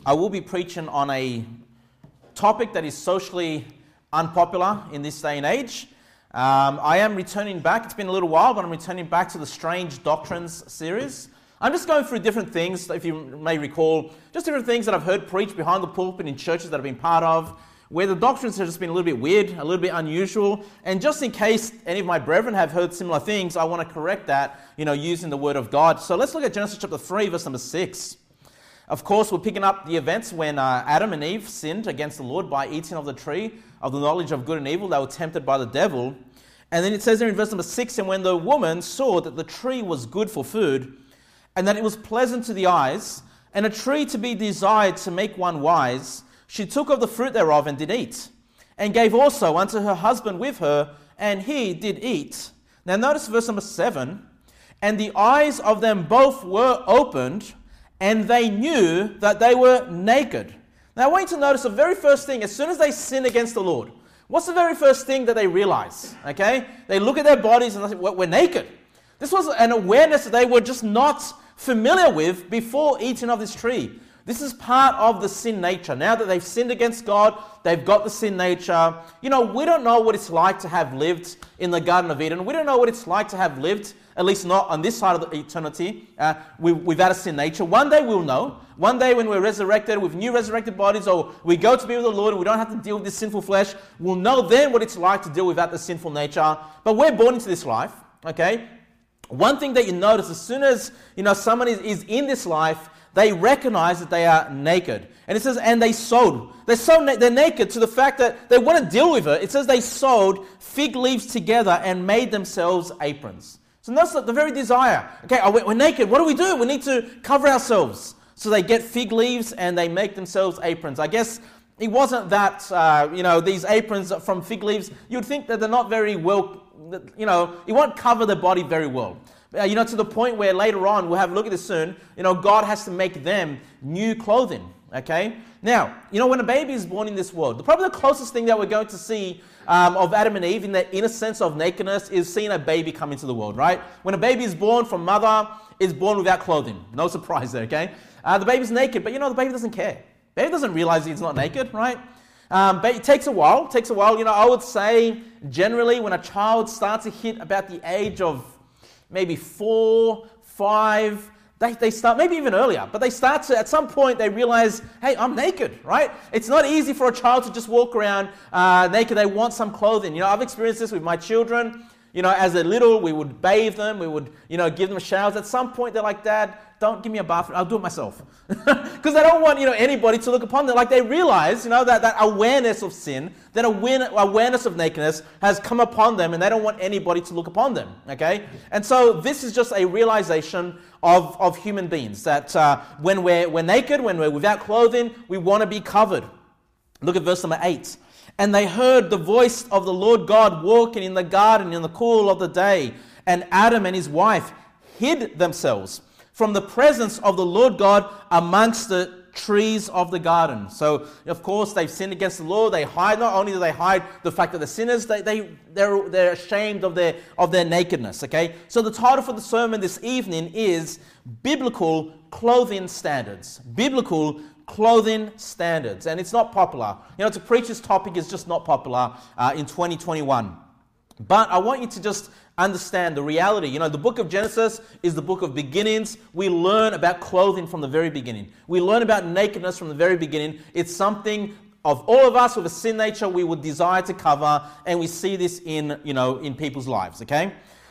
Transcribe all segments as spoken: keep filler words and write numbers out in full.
I will be preaching on a topic that is socially unpopular in this day and age. Um, I am returning back, it's been a little while, but I'm returning back to the Strange Doctrines series. I'm just going through different things, if you may recall, just different things that I've heard preached behind the pulpit in churches that I've been part of, where the doctrines have just been a little bit weird, a little bit unusual, and just in case any of my brethren have heard similar things, I want to correct that, you know, using the Word of God. So let's look at Genesis chapter three, verse number six. Of course, we're picking up the events when uh, Adam and Eve sinned against the Lord by eating of the tree of the knowledge of good and evil. They were tempted by the devil. And then it says there in verse number six, and when the woman saw that the tree was good for food, and that it was pleasant to the eyes, and a tree to be desired to make one wise, she took of the fruit thereof and did eat, and gave also unto her husband with her, and he did eat. Now notice verse number seven, and the eyes of them both were opened, and they knew that they were naked. Now I want you to notice the very first thing, as soon as they sin against the Lord, what's the very first thing that they realize? Okay? They look at their bodies and they say, well, we're naked. This was an awareness that they were just not familiar with before eating of this tree. This is part of the sin nature. Now that they've sinned against God, they've got the sin nature. You know, we don't know what it's like to have lived in the Garden of Eden. We don't know what it's like to have lived, at least not on this side of the eternity, uh, we, without a sin nature. One day we'll know. One day when we're resurrected with new resurrected bodies, or we go to be with the Lord and we don't have to deal with this sinful flesh, we'll know then what it's like to deal without the sinful nature. But we're born into this life, okay? One thing that you notice, as soon as, you know, someone is, is in this life, they recognize that they are naked. And it says, and they sewed. They're so na- they're naked to the fact that they want to deal with it. It says they sewed fig leaves together and made themselves aprons. So that's the very desire. Okay, oh, we're naked. What do we do? We need to cover ourselves. So they get fig leaves and they make themselves aprons. I guess it wasn't that, uh, you know, these aprons from fig leaves, you'd think that they're not very well, you know, it won't cover the body very well. Uh, you know, to the point where later on, we'll have a look at this soon, you know, God has to make them new clothing, okay? Now, you know, when a baby is born in this world, the, probably the closest thing that we're going to see um, of Adam and Eve in their innocence of nakedness is seeing a baby come into the world, right? When a baby is born from mother, is born without clothing. No surprise there, okay? Uh, the baby's naked, but you know, the baby doesn't care. The baby doesn't realize he's not naked, right? Um, but it takes a while, it takes a while. You know, I would say generally when a child starts to hit about the age of maybe four, five, they, they start, maybe even earlier, but they start to, at some point, they realize, hey, I'm naked, right? It's not easy for a child to just walk around uh, naked. They want some clothing. You know, I've experienced this with my children. You know, as they're little, we would bathe them, we would, you know, give them showers. At some point, they're like, Dad, don't give me a bath, I'll do it myself. Because they don't want, you know, anybody to look upon them. Like they realize, you know, that, that awareness of sin, that awareness of nakedness has come upon them and they don't want anybody to look upon them, okay? And so this is just a realization of, of human beings, that uh, when we're, we're naked, when we're without clothing, we want to be covered. Look at verse number eight. And they heard the voice of the Lord God walking in the garden in the cool of the day. And Adam and his wife hid themselves from the presence of the Lord God amongst the trees of the garden. So, of course, they've sinned against the Lord. They hide, not only do they hide the fact that they're sinners, they, they, they're, they're ashamed of their, of their nakedness, okay? So the title for the sermon this evening is Biblical Clothing Standards. Biblical Clothing Standards. And it's not popular. You know, to preach this topic is just not popular uh, in twenty twenty-one. But I want you to just understand the reality. You know, the book of Genesis is the book of beginnings. We learn about clothing from the very beginning. We learn about nakedness from the very beginning. It's something of all of us with a sin nature we would desire to cover, and we see this in, you know, in people's lives, okay?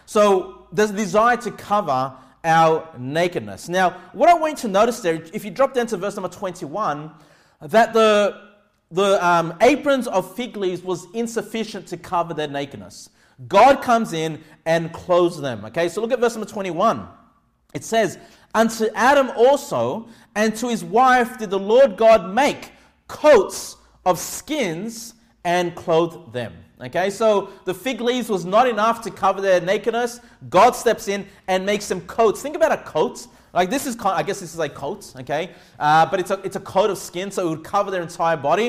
So there's a desire to cover our nakedness. Now, what I want you to notice there, if you drop down to verse number twenty-one, that the, the um, aprons of fig leaves was insufficient to cover their nakedness. God comes in and clothes them. Okay, so look at verse number twenty-one. It says, unto Adam also and to his wife did the Lord God make coats of skins and clothe them. Okay, so the fig leaves was not enough to cover their nakedness. God steps in and makes them coats. Think about a coat. Like this is, I guess this is a coat, okay? Uh, but it's a, it's a coat of skin, so it would cover their entire body.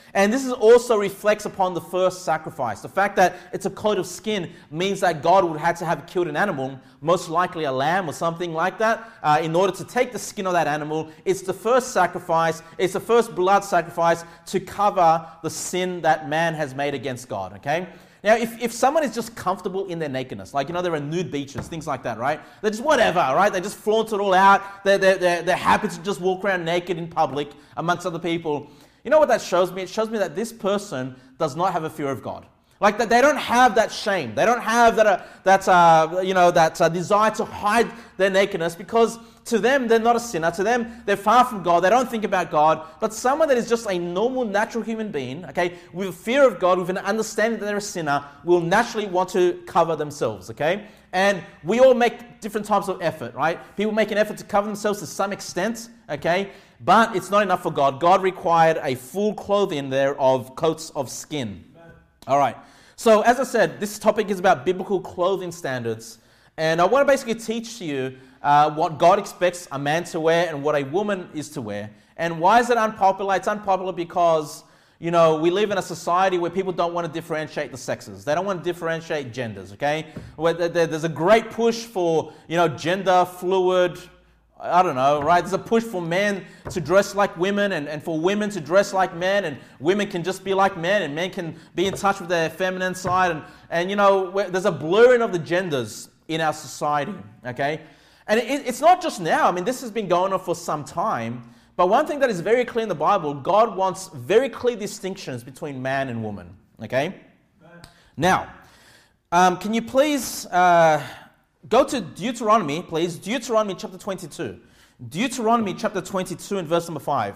And this is also reflects upon the first sacrifice. The fact that it's a coat of skin means that God would have to have killed an animal, most likely a lamb or something like that, uh, in order to take the skin of that animal. It's the first sacrifice, it's the first blood sacrifice to cover the sin that man has made against God, okay? Now, if, if someone is just comfortable in their nakedness, like, you know, there are nude beaches, things like that, right? They're just whatever, right? They just flaunt it all out. They're, they're, they're, they're happy to just walk around naked in public amongst other people. You know what that shows me? It shows me that this person does not have a fear of God. Like, that they don't have that shame. They don't have that, uh, that uh, you know, that uh, desire to hide their nakedness, because to them, they're not a sinner. To them, they're far from God. They don't think about God. But someone that is just a normal, natural human being, okay, with a fear of God, with an understanding that they're a sinner, will naturally want to cover themselves, okay? And we all make different types of effort, right? People make an effort to cover themselves to some extent, okay? But it's not enough for God. God required a full clothing there of coats of skin. All right. So as I said, this topic is about biblical clothing standards. And I want to basically teach to you uh, what God expects a man to wear and what a woman is to wear. And why is it unpopular? It's unpopular because, you know, we live in a society where people don't want to differentiate the sexes. They don't want to differentiate genders, okay? Where there's a great push for, you know, gender fluid, I don't know, right? There's a push for men to dress like women and, and for women to dress like men, and women can just be like men and men can be in touch with their feminine side. And, and you know, there's a blurring of the genders in our society, okay? And it, it's not just now. I mean, this has been going on for some time. But one thing that is very clear in the Bible, God wants very clear distinctions between man and woman, okay? Now, um, can you please... Uh, Go to Deuteronomy, please. Deuteronomy chapter twenty-two. Deuteronomy chapter twenty-two and verse number five.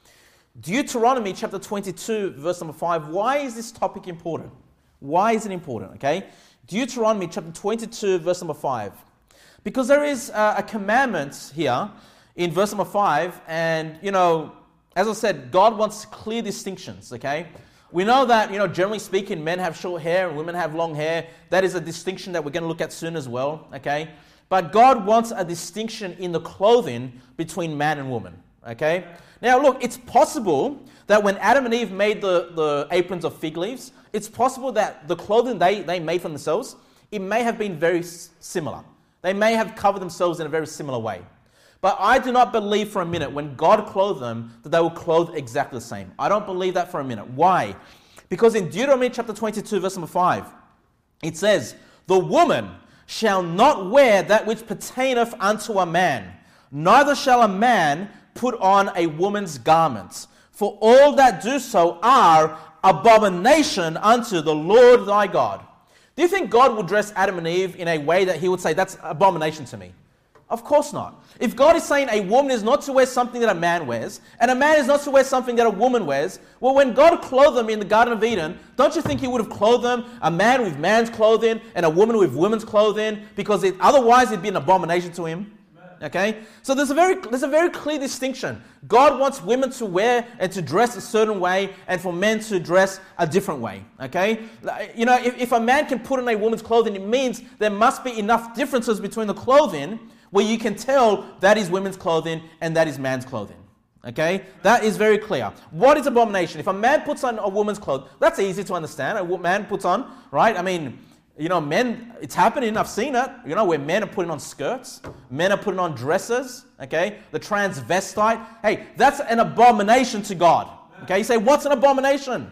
Deuteronomy chapter twenty-two, verse number five. Why is this topic important? Why is it important, okay? Deuteronomy chapter twenty-two, verse number five. Because there is uh, a commandment here in verse number five, and, you know, as I said, God wants clear distinctions, okay? We know that, you know, generally speaking, men have short hair and women have long hair. That is a distinction that we're going to look at soon as well, okay? But God wants a distinction in the clothing between man and woman, okay? Now, look, it's possible that when Adam and Eve made the, the aprons of fig leaves, it's possible that the clothing they, they made for themselves, it may have been very similar. They may have covered themselves in a very similar way. But I do not believe for a minute when God clothed them that they will clothe exactly the same. I don't believe that for a minute. Why? Because in Deuteronomy chapter twenty-two, verse number five, it says, "The woman shall not wear that which pertaineth unto a man, neither shall a man put on a woman's garments. For all that do so are abomination unto the Lord thy God." Do you think God will dress Adam and Eve in a way that he would say, that's abomination to me? Of course not. If God is saying a woman is not to wear something that a man wears, and a man is not to wear something that a woman wears, well, when God clothed them in the Garden of Eden, don't you think he would have clothed them, a man with man's clothing and a woman with women's clothing, because it, otherwise it'd be an abomination to him? Okay? So there's a very there's a very clear distinction. God wants women to wear and to dress a certain way, and for men to dress a different way. Okay? You know, if, if a man can put on a woman's clothing, it means there must be enough differences between the clothing where you can tell that is women's clothing and that is man's clothing. Okay? That is very clear. What is abomination? If a man puts on a woman's clothes, that's easy to understand. A man puts on, right? I mean, you know, men, it's happening. I've seen it. You know, where men are putting on skirts. Men are putting on dresses. Okay? The transvestite. Hey, that's an abomination to God. Okay? You say, what's an abomination?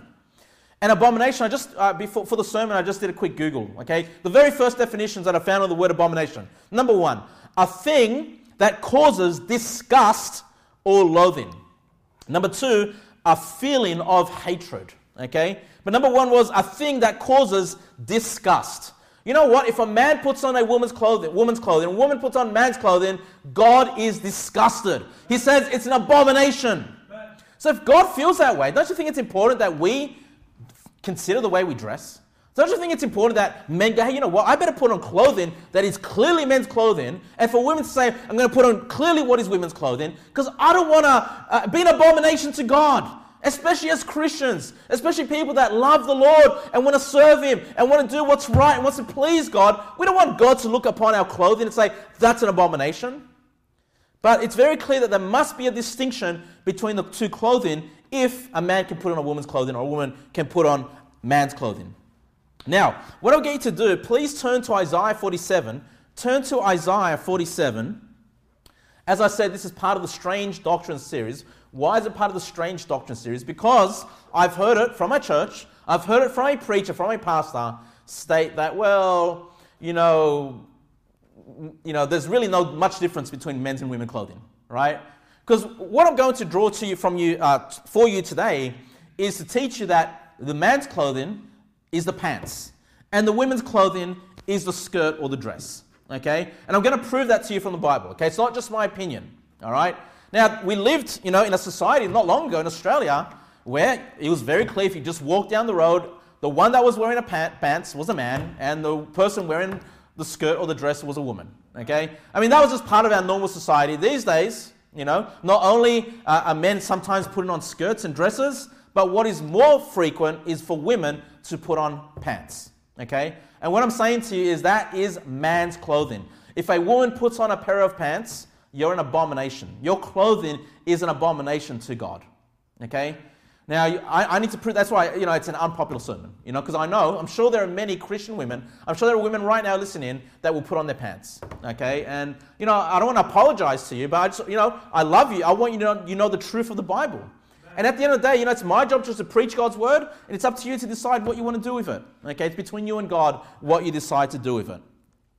An abomination, I just, uh, before for the sermon, I just did a quick Google. Okay? The very first definitions that I found of the word abomination. Number one, a thing that causes disgust or loathing. Number two, a feeling of hatred. Okay? But number one was a thing that causes disgust. You know what? If a man puts on a woman's clothing, woman's clothing, a woman puts on man's clothing, God is disgusted. He says it's an abomination. So if God feels that way, don't you think it's important that we consider the way we dress? Don't you think it's important that men go, hey, you know what, I better put on clothing that is clearly men's clothing, and for women to say, I'm going to put on clearly what is women's clothing, because I don't want to uh, be an abomination to God, especially as Christians, especially people that love the Lord and want to serve Him and want to do what's right and wants to please God. We don't want God to look upon our clothing and say, that's an abomination. But it's very clear that there must be a distinction between the two clothing if a man can put on a woman's clothing or a woman can put on man's clothing. Now, what I'll get you to do, please turn to Isaiah forty-seven. Turn to Isaiah forty-seven. As I said, this is part of the Strange Doctrine series. Why is it part of the Strange Doctrine series? Because I've heard it from a church, I've heard it from a preacher, from a pastor, state that, well, you know, you know, there's really no much difference between men's and women's clothing, right? Because what I'm going to draw to you from you uh, for you today is to teach you that the man's clothing is the pants, and the women's clothing is the skirt or the dress. Okay, and I'm going to prove that to you from the Bible. Okay, it's not just my opinion. All right. Now we lived, you know, in a society not long ago in Australia where it was very clear if you just walked down the road, the one that was wearing a pant, pants was a man, and the person wearing the skirt or the dress was a woman. Okay, I mean that was just part of our normal society. These days, you know, not only uh, are men sometimes putting on skirts and dresses, but what is more frequent is for women to put on pants. Okay. And what I'm saying to you is that is man's clothing. If a woman puts on a pair of pants, you're an abomination. Your clothing is an abomination to God. Okay? Now, I, I need to prove, that's why, you know, it's an unpopular sermon. You know, because I know, I'm sure there are many Christian women, I'm sure there are women right now listening that will put on their pants. Okay? And, you know, I don't want to apologize to you, but I just, you know, I love you. I want you to know, you know the truth of the Bible. And at the end of the day, you know, it's my job just to preach God's word, and it's up to you to decide what you want to do with it. Okay, it's between you and God what you decide to do with it.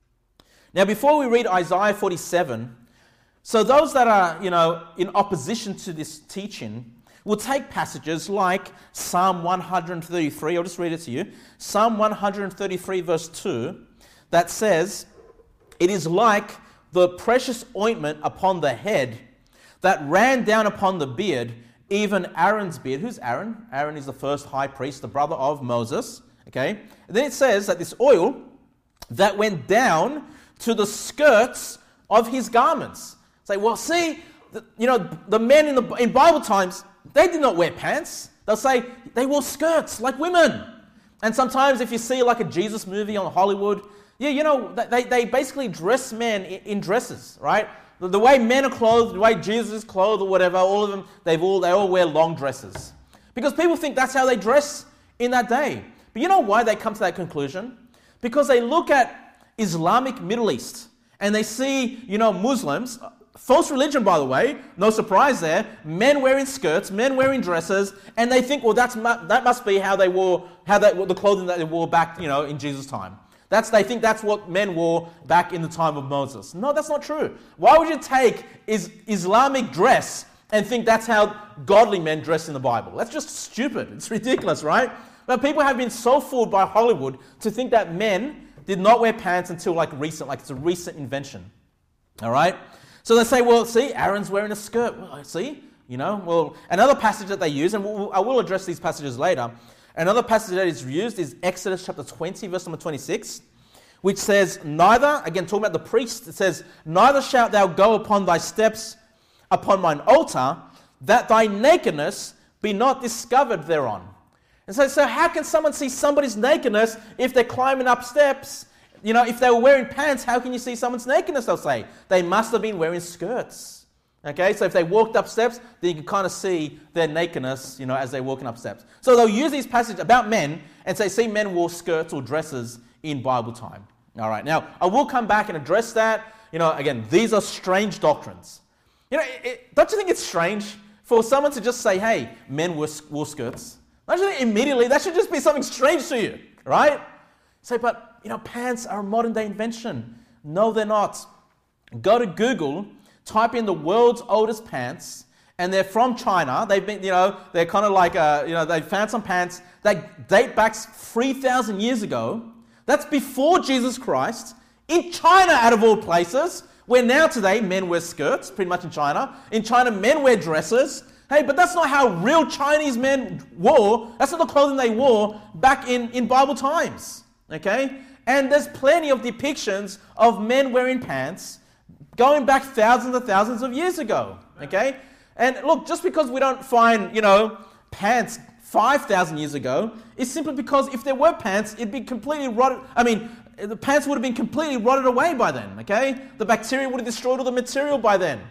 Now, before we read Isaiah forty-seven, so those that are, you know, in opposition to this teaching will take passages like Psalm one thirty-three, I'll just read it to you. Psalm one thirty-three verse two, that says, "It is like the precious ointment upon the head that ran down upon the beard, even Aaron's beard." Who's Aaron? Aaron is the first high priest, the brother of Moses. Okay. And then it says that this oil that went down to the skirts of his garments. Say, well, see, the, you know, the men in the in Bible times, they did not wear pants. They'll say they wore skirts like women. And sometimes if you see like a Jesus movie on Hollywood, yeah, you know, they, they basically dress men in, in dresses, right? The way men are clothed, the way Jesus is clothed or whatever, all of them, they've all, they all wear long dresses. Because people think that's how they dress in that day. But you know why they come to that conclusion? Because they look at Islamic Middle East and they see, you know, Muslims, false religion by the way, no surprise there, men wearing skirts, men wearing dresses, and they think, well, that's that must be how they wore, how they, the clothing that they wore back, you know, in Jesus' time. That's, they think that's what men wore back in the time of Moses. No, that's not true. Why would you take is Islamic dress and think that's how godly men dress in the Bible? That's just stupid. It's ridiculous, right? But people have been so fooled by Hollywood to think that men did not wear pants until like recent, like it's a recent invention. All right? So they say, well, see, Aaron's wearing a skirt. Well, see, you know, well, another passage that they use, and we'll, I will address these passages later. Another passage that is used is Exodus chapter twenty, verse number twenty-six, which says, neither, again talking about the priest, it says, neither shalt thou go upon thy steps upon mine altar, that thy nakedness be not discovered thereon. And so, so how can someone see somebody's nakedness if they're climbing up steps? You know, if they were wearing pants, how can you see someone's nakedness, they'll say? They must have been wearing skirts. Okay, so if they walked up steps, then you can kind of see their nakedness, you know, as they're walking up steps. So they'll use these passages about men and say, see, men wore skirts or dresses in Bible time. All right, now, I will come back and address that. You know, again, these are strange doctrines. You know, it, it, don't you think it's strange for someone to just say, hey, men wore, wore skirts? Don't you think immediately that should just be something strange to you, right? Say, but, you know, pants are a modern day invention. No, they're not. Go to Google, type in the world's oldest pants, and they're from China. They've been, you know, they're kind of like, uh, you know, they found some pants that date back three thousand years ago. That's before Jesus Christ, in China out of all places, where now today men wear skirts, pretty much in China. In China, men wear dresses. Hey, but that's not how real Chinese men wore. That's not the clothing they wore back in, in Bible times. Okay? And there's plenty of depictions of men wearing pants going back thousands and thousands of years ago. Okay? And look, just because we don't find, you know, pants five thousand years ago, is simply because if there were pants, it'd be completely rotted. I mean, the pants would have been completely rotted away by then, okay? The bacteria would have destroyed all the material by then.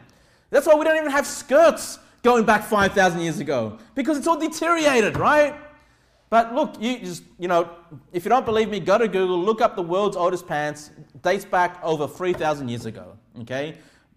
That's why we don't even have skirts going back five thousand years ago, because it's all deteriorated, right? But look, you just, you know, if you don't believe me, go to Google, look up the world's oldest pants, dates back over three thousand years ago, okay?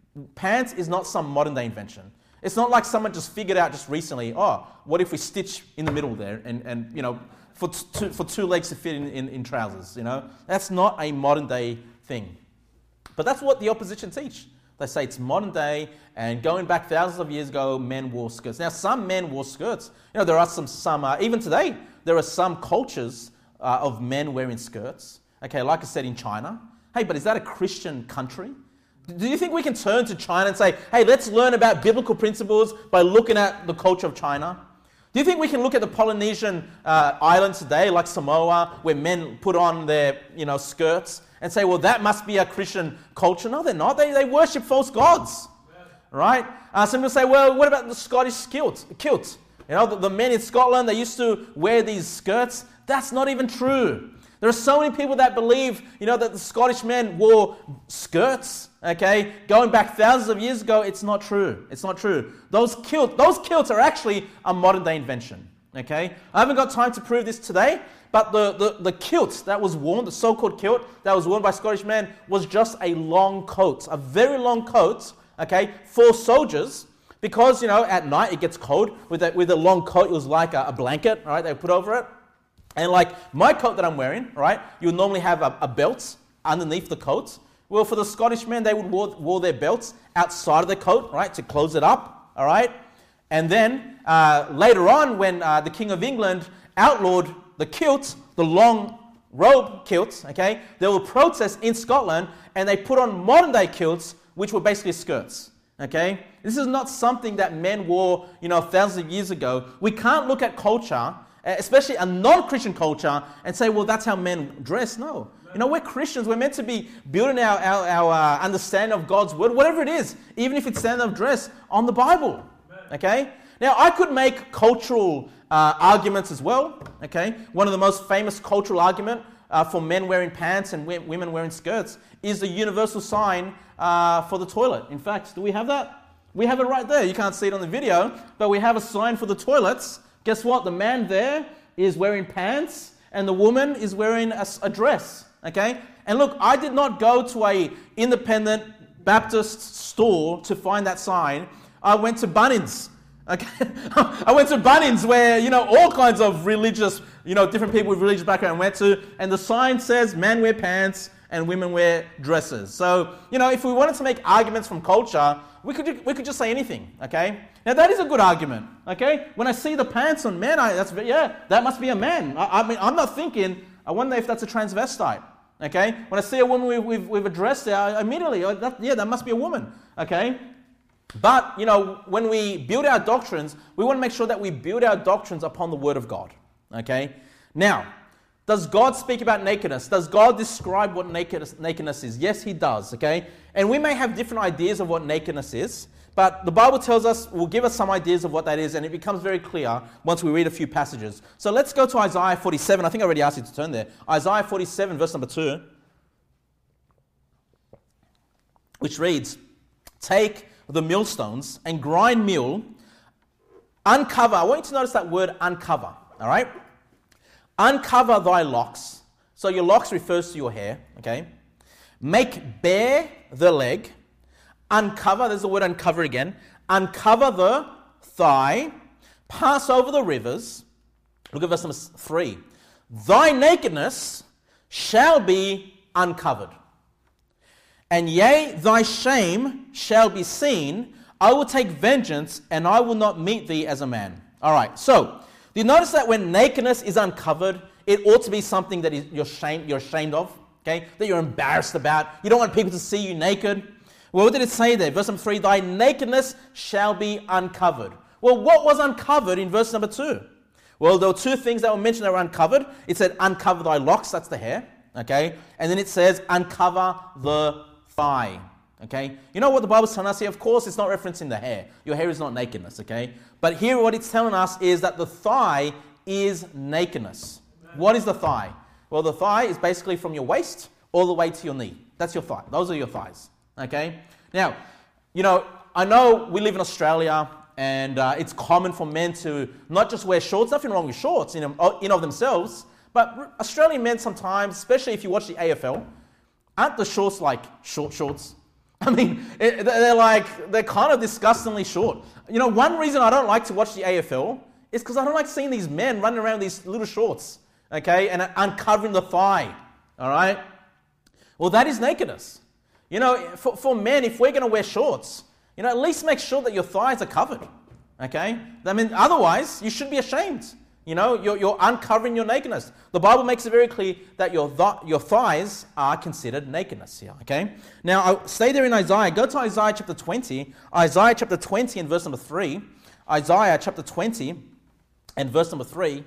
Pants is not some modern day invention. It's not like someone just figured out just recently, oh, what if we stitch in the middle there and, and you know, for two, for two legs to fit in, in, in trousers, you know? That's not a modern day thing. But that's what the opposition teach. They say it's modern day, and going back thousands of years ago, men wore skirts. Now, some men wore skirts. You know, there are some, some uh, even today, there are some cultures uh, of men wearing skirts. Okay, like I said, in China. Hey, but is that a Christian country? Do you think we can turn to China and say, hey, let's learn about biblical principles by looking at the culture of China? Do you think we can look at the Polynesian uh, islands today, like Samoa, where men put on their, you know, skirts, and say, well, that must be a Christian culture? No, they're not. They, they worship false gods, right? Uh, some people say, well, what about the Scottish kilt? kilt? You know, the, the men in Scotland, they used to wear these skirts. That's not even true. There are so many people that believe, you know, that the Scottish men wore skirts, okay? Going back thousands of years ago, it's not true. It's not true. Those kilt, those kilts are actually a modern day invention, okay? I haven't got time to prove this today, but the, the, the kilt that was worn, the so-called kilt that was worn by Scottish men, was just a long coat, a very long coat, okay, for soldiers, because, you know, at night it gets cold. With a, with a long coat, it was like a, a blanket, right, they put over it. And like my coat that I'm wearing, right, you would normally have a, a belt underneath the coat. Well, for the Scottish men, they would wore, wore their belts outside of the coat, right, to close it up, all right? And then uh, later on, when uh, the King of England outlawed the kilt, the long robe kilt, okay, there were protests in Scotland, and they put on modern day kilts, which were basically skirts, okay? This is not something that men wore, you know, thousands of years ago. We can't look at culture, especially a non-Christian culture, and say, well, that's how men dress. No. You know, we're Christians. We're meant to be building our, our, our uh, understanding of God's word, whatever it is, even if it's standard of dress, on the Bible, okay? Now, I could make cultural uh, arguments as well, okay? One of the most famous cultural argument uh, for men wearing pants and w- women wearing skirts is the universal sign uh, for the toilet. In fact, do we have that? We have it right there. You can't see it on the video, but we have a sign for the toilets. Guess what? The man there is wearing pants and the woman is wearing a, a dress, okay? And look, I did not go to a independent Baptist store to find that sign. I went to Bunnings. Okay, I went to Bunnings where, you know, all kinds of religious, you know, different people with religious background went to, and the sign says men wear pants and women wear dresses. So, you know, if we wanted to make arguments from culture, we could we could just say anything, okay? Now that is a good argument, okay? When I see the pants on men, I that's yeah, that must be a man. I, I mean, I'm not thinking, I wonder if that's a transvestite, okay? When I see a woman with, with, with a dress there, I immediately, oh, that, yeah, that must be a woman, okay? But, you know, when we build our doctrines, we want to make sure that we build our doctrines upon the Word of God, okay? Now, does God speak about nakedness? Does God describe what nakedness, nakedness is? Yes, He does, okay? And we may have different ideas of what nakedness is, but the Bible tells us, will give us some ideas of what that is, and it becomes very clear once we read a few passages. So let's go to Isaiah forty-seven. I think I already asked you to turn there. Isaiah forty-seven, verse number two, which reads, "Take the millstones and grind meal, uncover." I want you to notice that word uncover, all right? "Uncover thy locks." So your locks refers to your hair, okay? "Make bare the leg." Uncover, there's the word uncover again. "Uncover the thigh. Pass over the rivers." Look at verse number three. "Thy nakedness shall be uncovered. And yea, thy shame shall be seen. I will take vengeance, and I will not meet thee as a man." All right, so do you notice that when nakedness is uncovered, it ought to be something that is, you're, shame, you're ashamed of, okay? That you're embarrassed about. You don't want people to see you naked. Well, what did it say there? Verse number three, "Thy nakedness shall be uncovered." Well, what was uncovered in verse number two? Well, there were two things that were mentioned that were uncovered. It said, "Uncover thy locks," that's the hair, okay? And then it says, "Uncover the thigh," okay? You know what the Bible's telling us here? Of course, it's not referencing the hair. Your hair is not nakedness, okay? But here what it's telling us is that the thigh is nakedness. What is the thigh? Well, the thigh is basically from your waist all the way to your knee. That's your thigh. Those are your thighs, okay? Now, you know, I know we live in Australia, and uh, it's common for men to not just wear shorts, nothing wrong with shorts in, in of themselves, but Australian men sometimes, especially if you watch the A F L, aren't the shorts like short shorts? I mean, it, they're like, they're kind of disgustingly short. You know, one reason I don't like to watch the A F L is because I don't like seeing these men running around these little shorts, okay, and uncovering the thigh, all right? Well, that is nakedness. You know, for, for men, if we're going to wear shorts, you know, at least make sure that your thighs are covered, okay? I mean, otherwise, you should be ashamed. You know, you're, you're uncovering your nakedness. The Bible makes it very clear that your, th- your thighs are considered nakedness here, okay? Now, I'll stay there in Isaiah. Go to Isaiah chapter twenty. Isaiah chapter twenty and verse number three. Isaiah chapter twenty and verse number three.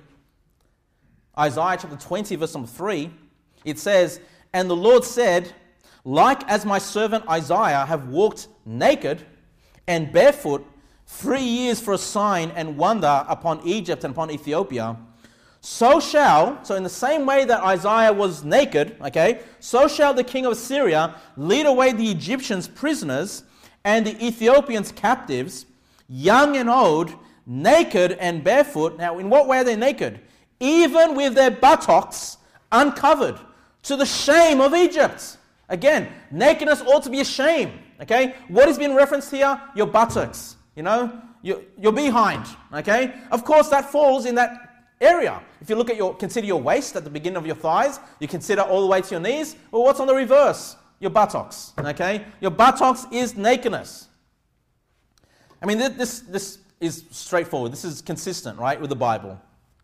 Isaiah chapter twenty, verse number three. It says, "And the Lord said, like as my servant Isaiah have walked naked and barefoot three years for a sign and wonder upon Egypt and upon Ethiopia, so shall," so in the same way that Isaiah was naked, okay, "so shall the king of Assyria lead away the Egyptians prisoners and the Ethiopians captives, young and old, naked and barefoot." Now, in what way are they naked? "Even with their buttocks uncovered, to the shame of Egypt." Again, nakedness ought to be a shame, okay? What is being referenced here? Your buttocks. You know, your, your behind, okay? Of course, that falls in that area. If you look at your, consider your waist at the beginning of your thighs, you consider all the way to your knees. Well, what's on the reverse? Your buttocks, okay? Your buttocks is nakedness. I mean, this, this is straightforward. This is consistent, right, with the Bible.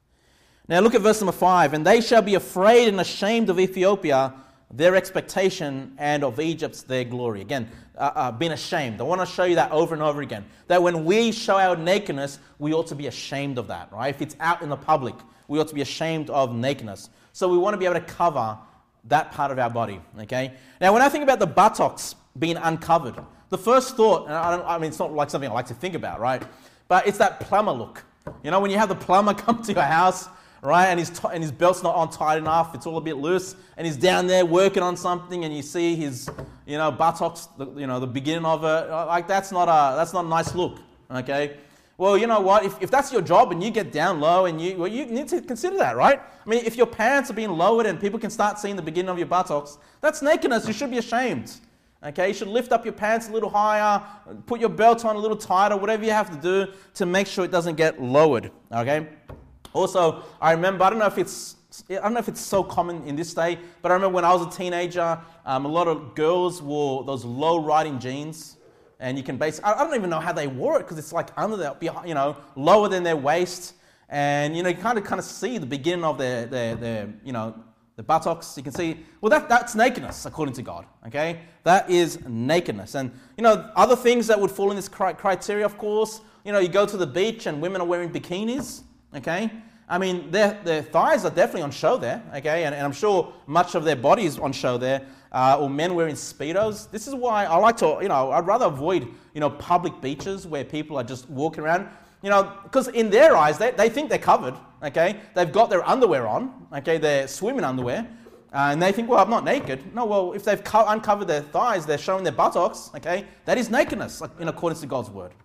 Now, look at verse number five. "And they shall be afraid and ashamed of Ethiopia, their expectation, and of Egypt's their glory." Again, uh, uh, being ashamed. I want to show you that over and over again. That when we show our nakedness, we ought to be ashamed of that, right? If it's out in the public, we ought to be ashamed of nakedness. So we want to be able to cover that part of our body, okay? Now, when I think about the buttocks being uncovered, the first thought, and I, don't, I mean, it's not like something I like to think about, right? But it's that plumber look. You know, when you have the plumber come to your house, right, and his t- and his belt's not on tight enough, it's all a bit loose, and he's down there working on something, and you see his, you know, buttocks, the, you know, the beginning of it, like that's not a that's not a nice look, okay? Well, you know what? If if that's your job and you get down low, and you well, you need to consider that, right? I mean, if your pants are being lowered and people can start seeing the beginning of your buttocks, that's nakedness. You should be ashamed. Okay, you should lift up your pants a little higher, put your belt on a little tighter, whatever you have to do to make sure it doesn't get lowered. Okay. Also, I remember, I don't know if it's, I don't know if it's so common in this day, but I remember when I was a teenager, um, a lot of girls wore those low-riding jeans, and you can basically, I don't even know how they wore it because it's like under their, you know, lower than their waist, and you know, you kind of kind of see the beginning of their, their, their you know, the buttocks. You can see, well, that that's nakedness according to God. Okay, that is nakedness, and you know, other things that would fall in this criteria, of course. You know, you go to the beach and women are wearing bikinis. Okay, I mean, their their thighs are definitely on show there. Okay, and, and I'm sure much of their body is on show there. Uh, or men wearing Speedos. This is why I like to, you know, I'd rather avoid, you know, public beaches where people are just walking around, you know, because in their eyes, they, they think they're covered. Okay, they've got their underwear on. Okay, their swimming underwear, uh, and they think, well, I'm not naked. No, well, if they've co- uncovered their thighs, they're showing their buttocks. Okay, that is nakedness, like, in accordance to God's word.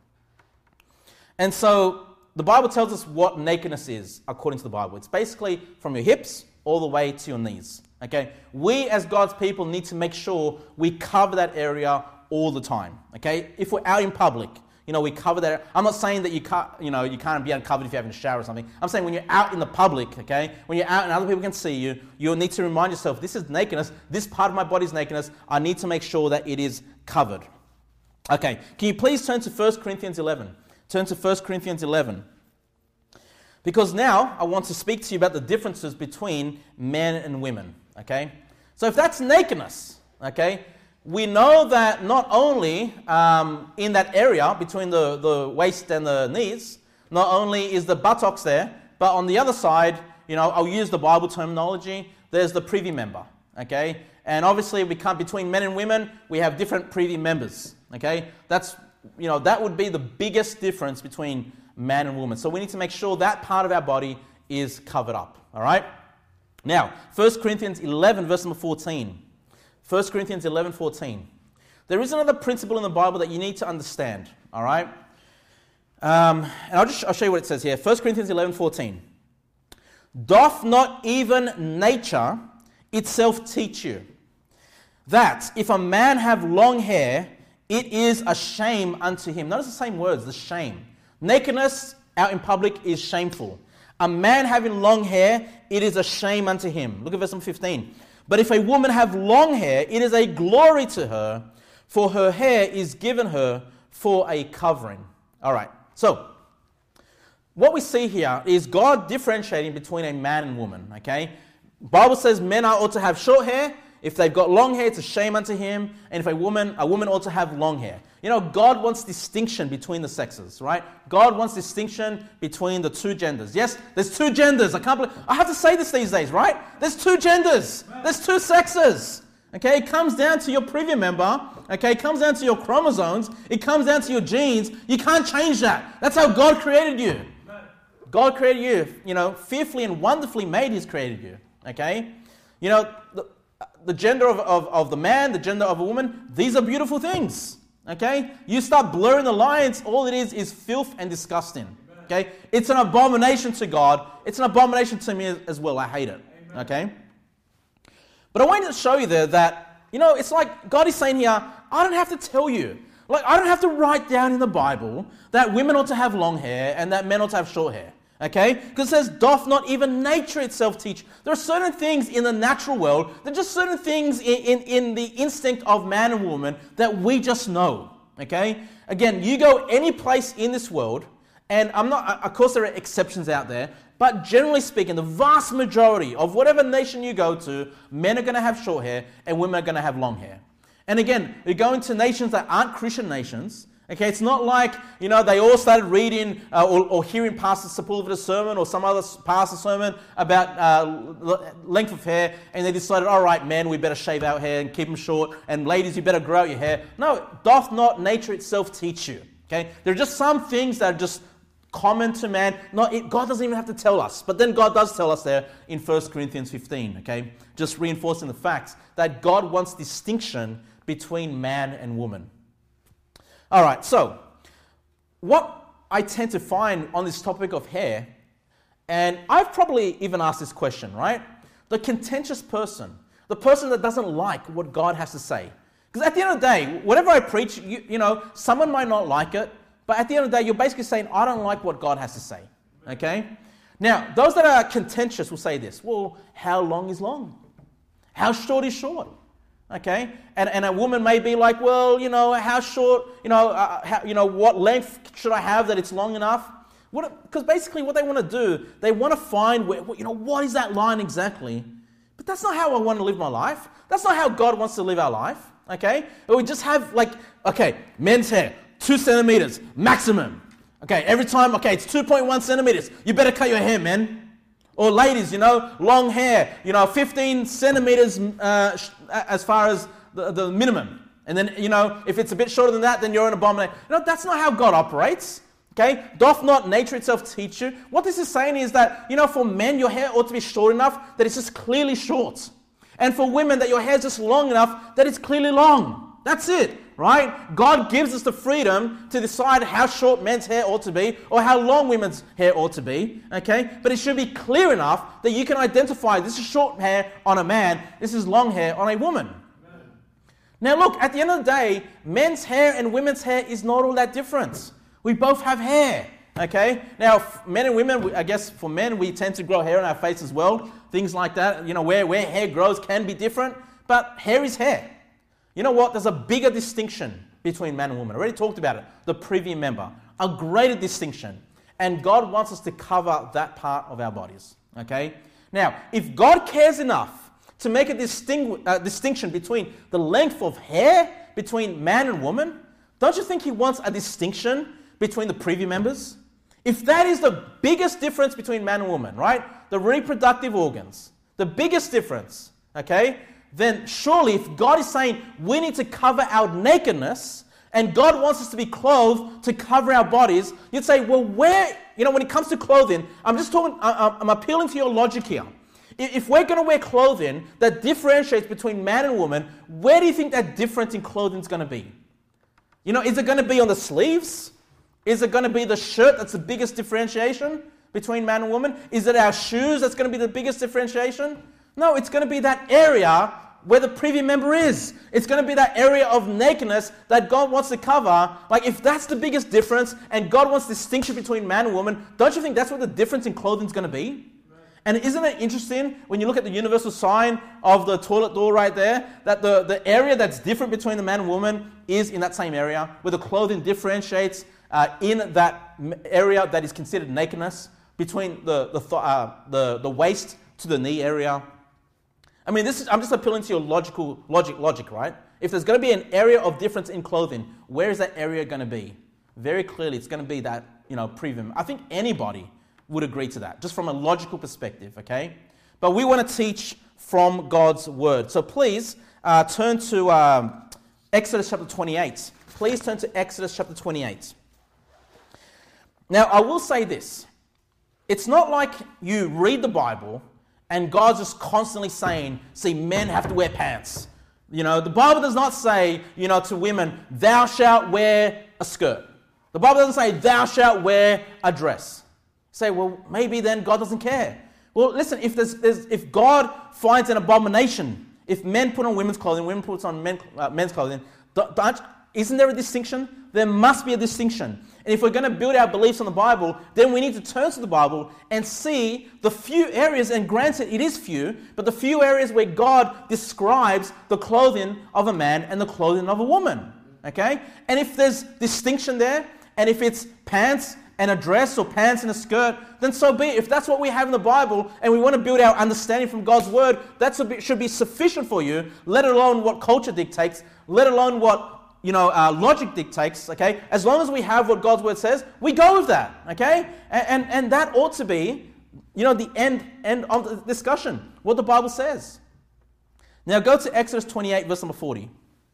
And so the Bible tells us what nakedness is according to the Bible. It's basically from your hips all the way to your knees. Okay, we as God's people need to make sure we cover that area all the time. Okay, if we're out in public, you know, we cover that. I'm not saying that you can't, you know, you can't be uncovered if you're having a shower or something. I'm saying when you're out in the public, okay, when you're out and other people can see you, you'll need to remind yourself, this is nakedness. This part of my body is nakedness. I need to make sure that it is covered. Okay, can you please turn to First Corinthians eleven? Turn to First Corinthians eleven. Because now I want to speak to you about the differences between men and women, okay? So if that's nakedness, okay, we know that not only um, in that area between the, the waist and the knees, not only is the buttocks there, but on the other side, you know, I'll use the Bible terminology, there's the privy member, okay? And obviously we can't, between men and women, we have different privy members, okay? That's, you know, that would be the biggest difference between man and woman. So we need to make sure that part of our body is covered up. All right? Now, First Corinthians eleven, verse number fourteen. First Corinthians eleven, fourteen. there is another principle in the Bible that you need to understand, all right? Um, and I'll just I'll show you what it says here. First Corinthians eleven fourteen. Doth not even nature itself teach you that if a man have long hair, it is a shame unto him? Notice the same words, the shame. Nakedness out in public is shameful. A man having long hair, it is a shame unto him. Look at verse number fifteen. But if a woman have long hair, it is a glory to her, for her hair is given her for a covering. All right, so what we see here is God differentiating between a man and woman, okay? Bible says men are ought to have short hair. If they've got long hair, it's a shame unto him. And if a woman, a woman ought to have long hair. You know, God wants distinction between the sexes, right? God wants distinction between the two genders. Yes, there's two genders. I can't believe, I have to say this these days, right? There's two genders. There's two sexes. Okay, it comes down to your privy member. Okay, it comes down to your chromosomes. It comes down to your genes. You can't change that. That's how God created you. God created you, you know, fearfully and wonderfully made He's created you. Okay, you know, the, the gender of, of, of the man, the gender of a woman, these are beautiful things. Okay, you start blurring the lines, all it is is filth and disgusting. Okay, it's an abomination to God. It's an abomination to me as, as well. I hate it. Okay, but I wanted to show you there that, you know, it's like God is saying here, I don't have to tell you. Like, I don't have to write down in the Bible that women ought to have long hair and that men ought to have short hair. Okay? Because it says, doth not even nature itself teach? There are certain things in the natural world, there are just certain things in, in, in the instinct of man and woman that we just know. Okay? Again, you go any place in this world, and I'm not, of course there are exceptions out there, but generally speaking, the vast majority of whatever nation you go to, men are going to have short hair and women are going to have long hair. And again, you go into nations that aren't Christian nations. Okay, it's not like, you know, they all started reading uh, or, or hearing Pastor Sepulveda's sermon or some other pastor's sermon about uh, length of hair, and they decided, all right, men, we better shave our hair and keep them short, and ladies, you better grow out your hair. No, doth not nature itself teach you? Okay, there are just some things that are just common to man. Not it, God doesn't even have to tell us, but then God does tell us there in First Corinthians fifteen. Okay, just reinforcing the facts that God wants distinction between man and woman. All right, so what I tend to find on this topic of hair, and I've probably even asked this question, right? The contentious person, the person that doesn't like what God has to say. Because at the end of the day, whatever I preach, you, you know, someone might not like it, but at the end of the day, you're basically saying, I don't like what God has to say, okay? Now, those that are contentious will say this, well, how long is long? How short is short? Okay, and and a woman may be like, well, you know, how short, you know, uh, how, you know, what length should I have that it's long enough? What? Because basically, what they want to do, they want to find where, you know, what is that line exactly? But that's not how I want to live my life. That's not how God wants to live our life. Okay, but we just have like, okay, men's hair, two centimeters maximum. Okay, every time, okay, it's two point one centimeters. You better cut your hair, man. Or ladies, you know, long hair, you know, fifteen centimeters uh, as far as the, the minimum. And then, you know, if it's a bit shorter than that, then you're an abomination. You know, that's not how God operates. Okay? Doth not nature itself teach you? What this is saying is that, you know, for men, your hair ought to be short enough that it's just clearly short. And for women, that your hair is just long enough that it's clearly long. That's it, right? God gives us the freedom to decide how short men's hair ought to be or how long women's hair ought to be, okay? But it should be clear enough that you can identify this is short hair on a man, this is long hair on a woman. Amen. Now look, at the end of the day, men's hair and women's hair is not all that different. We both have hair, okay? Now, men and women, I guess for men, we tend to grow hair on our face as well. Things like that, you know, where, where hair grows can be different, but hair is hair. You know what? There's a bigger distinction between man and woman. I already talked about it. The privy member. A greater distinction. And God wants us to cover that part of our bodies. Okay? Now, if God cares enough to make a distingu- uh, distinction between the length of hair between man and woman, don't you think He wants a distinction between the privy members? If that is the biggest difference between man and woman, right? The reproductive organs. The biggest difference. Okay? Then surely if God is saying we need to cover our nakedness and God wants us to be clothed to cover our bodies, you'd say, well, where, you know, when it comes to clothing, I'm just talking, I'm appealing to your logic here. If we're going to wear clothing that differentiates between man and woman, where do you think that difference in clothing is going to be? You know, is it going to be on the sleeves? Is it going to be the shirt that's the biggest differentiation between man and woman? Is it our shoes that's going to be the biggest differentiation? No, it's going to be that area where the privy member is. It's going to be that area of nakedness that God wants to cover. Like, if that's the biggest difference and God wants distinction between man and woman, don't you think that's what the difference in clothing is going to be? And isn't it interesting when you look at the universal sign of the toilet door right there, that the, the area that's different between the man and woman is in that same area, where the clothing differentiates uh, in that area that is considered nakedness, between the, the, th- uh, the, the waist to the knee area. I mean, this is, I'm just appealing to your logical logic, logic, right? If there's going to be an area of difference in clothing, where is that area going to be? Very clearly, it's going to be that, you know, previm. I think anybody would agree to that, just from a logical perspective, okay? But we want to teach from God's word. So please uh, turn to um, Exodus chapter twenty-eight. Please turn to Exodus chapter twenty-eight. Now, I will say this. It's not like you read the Bible and God's just constantly saying, see, men have to wear pants. You know, the Bible does not say, you know, to women, thou shalt wear a skirt. The Bible doesn't say, thou shalt wear a dress. Say, well, maybe then God doesn't care. Well, listen, if there's, there's if God finds an abomination, if men put on women's clothing, women put on men, uh, men's clothing, don't, don't, isn't there a distinction? There must be a distinction. And if we're going to build our beliefs on the Bible, then we need to turn to the Bible and see the few areas, and granted it is few, but the few areas where God describes the clothing of a man and the clothing of a woman. Okay? And if there's distinction there, and if it's pants and a dress or pants and a skirt, then so be it. If that's what we have in the Bible and we want to build our understanding from God's word, that should be sufficient for you, let alone what culture dictates, let alone what you know, uh, logic dictates, okay? As long as we have what God's word says, we go with that, okay? And, and, and that ought to be, you know, the end, end of the discussion, what the Bible says. Now go to Exodus twenty-eight, verse number forty.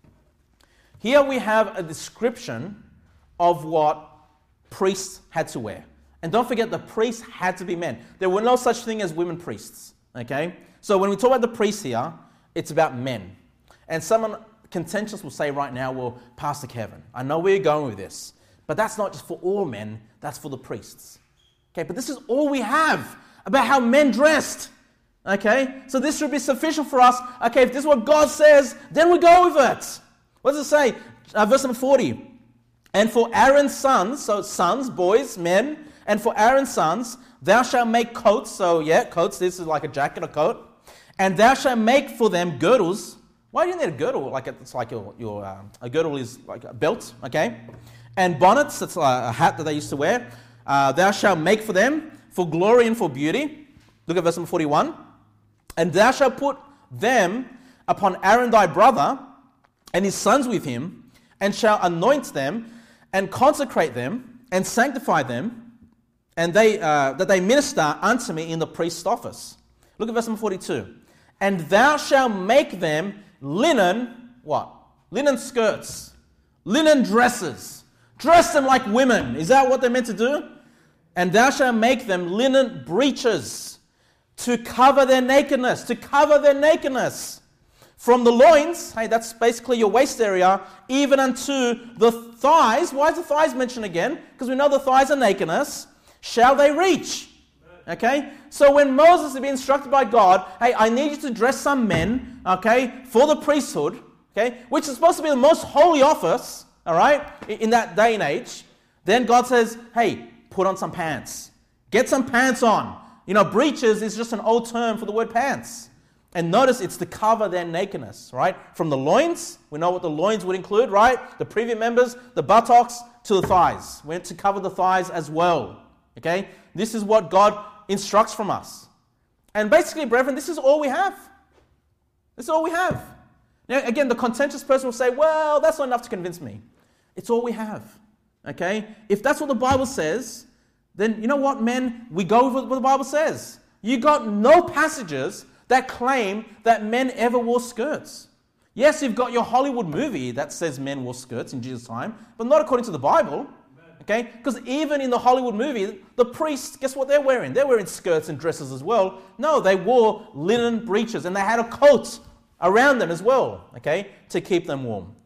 Here we have a description of what priests had to wear. And don't forget, the priests had to be men. There were no such thing as women priests, okay? So when we talk about the priests here, it's about men. And someone contentious will say right now, well, Pastor Kevin, I know where you're going with this, but that's not just for all men, that's for the priests. Okay, but this is all we have about how men dressed. Okay, so this should be sufficient for us. Okay, if this is what God says, then we go with it. What does it say? Uh, verse number forty. And for Aaron's sons, so sons, boys, men, and for Aaron's sons, thou shalt make coats. So yeah, coats, this is like a jacket or coat. And thou shalt make for them girdles. Why do you need a girdle? Like it's like your, your uh, a girdle is like a belt, okay? And bonnets, that's a hat that they used to wear. Uh, thou shalt make for them for glory and for beauty. Look at verse number forty-one. And thou shalt put them upon Aaron thy brother and his sons with him, and shalt anoint them and consecrate them and sanctify them, and they uh, that they minister unto me in the priest's office. Look at verse number forty-two. And thou shalt make them linen, what? Linen skirts, linen dresses. Dress them like women. Is that what they're meant to do? And thou shalt make them linen breeches to cover their nakedness, to cover their nakedness. From the loins, hey, that's basically your waist area, even unto the thighs. Why is the thighs mentioned again? Because we know the thighs are nakedness. Shall they reach? Okay, so when Moses is being instructed by God, hey, I need you to dress some men, okay, for the priesthood, okay, which is supposed to be the most holy office, all right, in that day and age, then God says, hey, put on some pants. Get some pants on. You know, breeches is just an old term for the word pants. And notice it's to cover their nakedness, right? From the loins, we know what the loins would include, right? The privy members, the buttocks, to the thighs. We're to cover the thighs as well, okay? This is what God instructs from us. And basically, brethren, this is all we have. This is all we have. Now, again, the contentious person will say, well, that's not enough to convince me. It's all we have. Okay? If that's what the Bible says, then you know what, men? We go with what the Bible says. You got no passages that claim that men ever wore skirts. Yes, you've got your Hollywood movie that says men wore skirts in Jesus' time, but not according to the Bible. okay? Because even in the Hollywood movie, the priests, guess what they're wearing? They're wearing skirts and dresses as well. No, they wore linen breeches and they had a coat around them as well, okay, to keep them warm.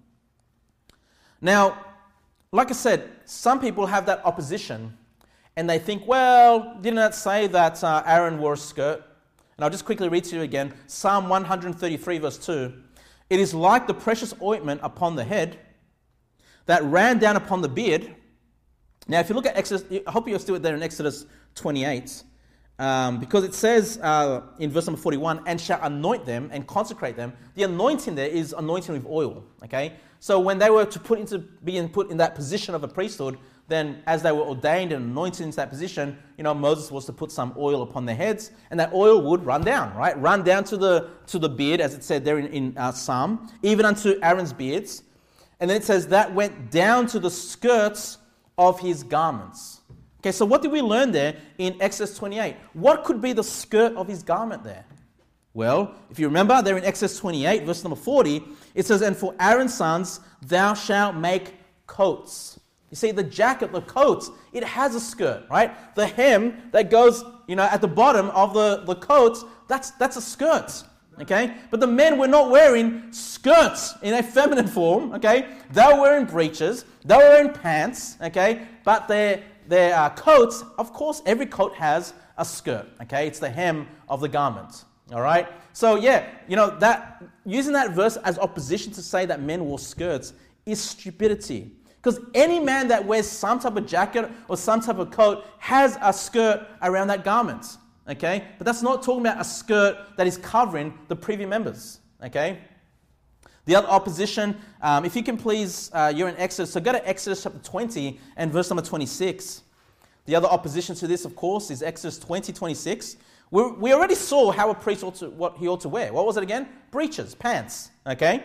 Now, like I said, some people have that opposition and they think, well, didn't it say that uh, Aaron wore a skirt? And I'll just quickly read to you again. Psalm one thirty-three verse two. It is like the precious ointment upon the head that ran down upon the beard. Now, if you look at Exodus, I hope you'll still there in Exodus twenty-eight, um, because it says uh, in verse number forty-one, and shall anoint them and consecrate them. The anointing there is anointing with oil, okay? So when they were to put into being put in that position of a priesthood, then as they were ordained and anointed into that position, you know, Moses was to put some oil upon their heads, and that oil would run down, right? Run down to the to the beard, as it said there in, in uh, Psalm, even unto Aaron's beards. And then it says that went down to the skirts of his garments. Okay, so what did we learn there in Exodus twenty-eight? What could be the skirt of his garment there? Well, if you remember, there in Exodus twenty-eight, verse number forty, it says, and for Aaron's sons, thou shalt make coats. You see, the jacket, the coat, it has a skirt, right? The hem that goes, you know, at the bottom of the, the coat, that's, that's a skirt, okay? But the men were not wearing skirts in a feminine form, okay? They were wearing breeches, they were wearing pants, okay? But their, their uh, coats, of course, every coat has a skirt, okay? It's the hem of the garment, all right? So, yeah, you know, that using that verse as opposition to say that men wore skirts is stupidity. Because any man that wears some type of jacket or some type of coat has a skirt around that garment, okay? But that's not talking about a skirt that is covering the privy members, okay? The other opposition, um, if you can please, uh, you're in Exodus, so go to Exodus chapter twenty and verse number twenty-six. The other opposition to this, of course, is Exodus twenty, twenty-six. We, we already saw how a priest ought to, what he ought to wear. What was it again? Breeches, pants, okay?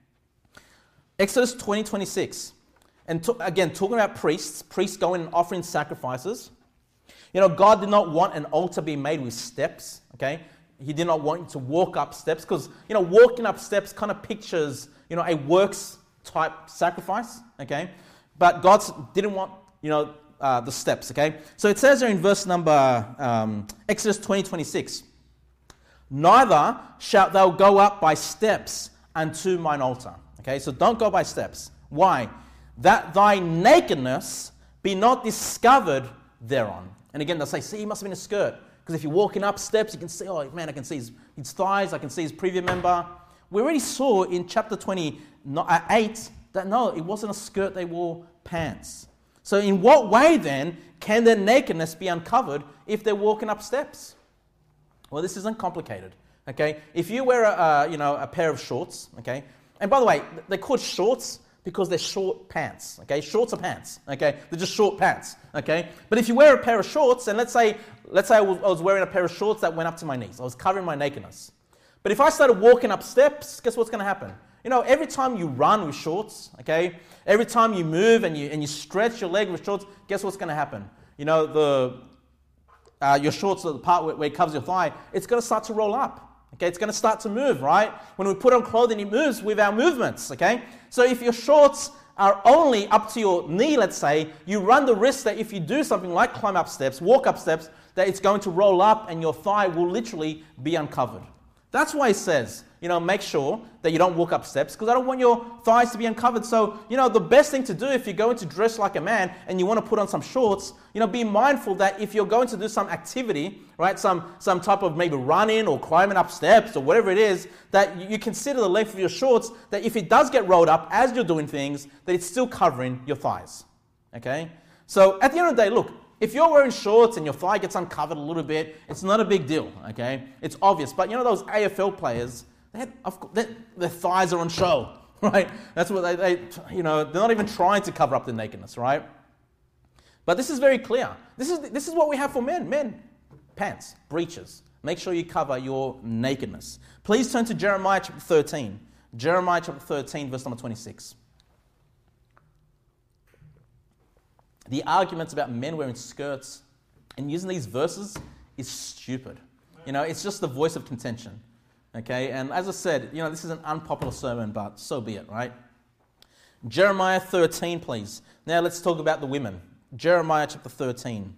Exodus twenty, twenty-six. And to, again, talking about priests, priests going and offering sacrifices. You know, God did not want an altar being made with steps, okay? He did not want you to walk up steps because, you know, walking up steps kind of pictures, you know, a works type sacrifice, okay? But God didn't want, you know, uh, the steps, okay? So it says there in verse number, um, Exodus twenty, twenty-six, neither shalt thou go up by steps unto mine altar, okay? So don't go by steps. Why? That thy nakedness be not discovered thereon. And again, they'll say, see, he must have been a skirt. Because if you're walking up steps, you can see, oh man, I can see his, his thighs, I can see his privy member. We already saw in chapter twenty-eight that no, it wasn't a skirt, they wore pants. So in what way then can their nakedness be uncovered if they're walking up steps? Well, this isn't complicated, okay? If you wear a, a you know, a pair of shorts, okay? And by the way, they're called shorts because they're short pants, okay? Shorts are pants, okay? They're just short pants, okay? But if you wear a pair of shorts, and let's say let's say I was, I was wearing a pair of shorts that went up to my knees. I was covering my nakedness. But if I started walking up steps, guess what's going to happen? You know, every time you run with shorts, okay? Every time you move and you and you stretch your leg with shorts, guess what's going to happen? You know, the uh, your shorts, the part where, where it covers your thigh, it's going to start to roll up. Okay, it's going to start to move, right? When we put on clothing, it moves with our movements, okay? So if your shorts are only up to your knee, let's say, you run the risk that if you do something like climb up steps, walk up steps, that it's going to roll up and your thigh will literally be uncovered. That's why it says, you know, make sure that you don't walk up steps because I don't want your thighs to be uncovered. So, you know, the best thing to do if you're going to dress like a man and you want to put on some shorts, you know, be mindful that if you're going to do some activity, right, some some type of maybe running or climbing up steps or whatever it is, that you consider the length of your shorts, that if it does get rolled up as you're doing things, that it's still covering your thighs, okay? So at the end of the day, look, if you're wearing shorts and your thigh gets uncovered a little bit, it's not a big deal, okay? It's obvious. But you know those A F L players, they had, of course, they, their thighs are on show, right? That's what they, they, you know, they're not even trying to cover up their nakedness, right? But this is very clear. This is this is what we have for men. Men, pants, breeches. Make sure you cover your nakedness. Please turn to Jeremiah chapter thirteen. Jeremiah chapter thirteen, verse number twenty-six. The arguments about men wearing skirts and using these verses is stupid. You know, it's just the voice of contention. Okay, and as I said, you know, this is an unpopular sermon, but so be it, right? Jeremiah thirteen, please. Now let's talk about the women. Jeremiah chapter thirteen.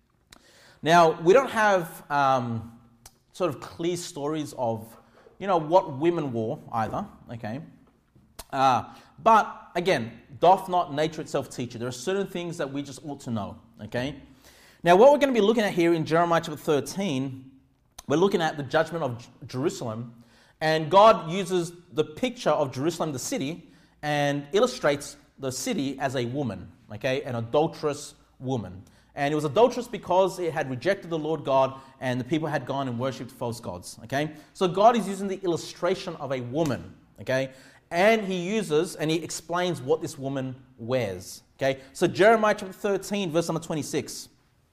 Now, we don't have um, sort of clear stories of, you know, what women wore either, okay? Uh, but, again, doth not nature itself teach you? There are certain things that we just ought to know, okay? Now, what we're going to be looking at here in Jeremiah chapter thirteen, we're looking at the judgment of J- Jerusalem, and God uses the picture of Jerusalem, the city, and illustrates the city as a woman, okay, an adulterous woman. And it was adulterous because it had rejected the Lord God and the people had gone and worshipped false gods, okay? So God is using the illustration of a woman, okay? And he uses and he explains what this woman wears, okay? So Jeremiah chapter thirteen, verse number twenty-six.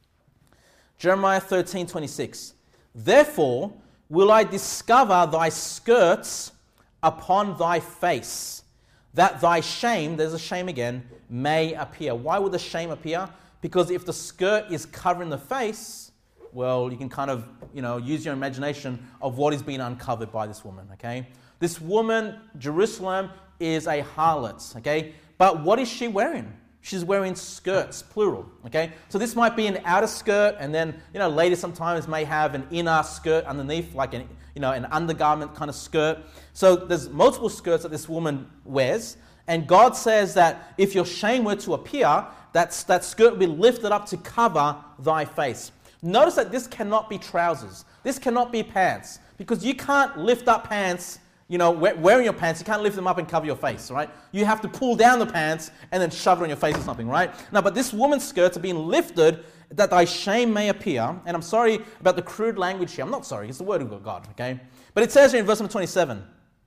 Jeremiah thirteen, twenty-six. Therefore will I discover thy skirts upon thy face, that thy shame, there's a shame again, may appear. Why would the shame appear? Because if the skirt is covering the face, well, you can kind of, you know, use your imagination of what is being uncovered by this woman, okay? This woman, Jerusalem, is a harlot, okay? But what is she wearing? She's wearing skirts, plural, okay? So this might be an outer skirt, and then, you know, ladies sometimes may have an inner skirt underneath, like an, you know, an undergarment kind of skirt. So there's multiple skirts that this woman wears, and God says that if your shame were to appear, That's, that skirt will be lifted up to cover thy face. Notice that this cannot be trousers. This cannot be pants. Because you can't lift up pants, you know, wearing your pants, you can't lift them up and cover your face, right? You have to pull down the pants and then shove it on your face or something, right? Now, but this woman's skirts are being lifted that thy shame may appear. And I'm sorry about the crude language here. I'm not sorry. It's the word of God, okay? But it says here in verse number twenty-seven.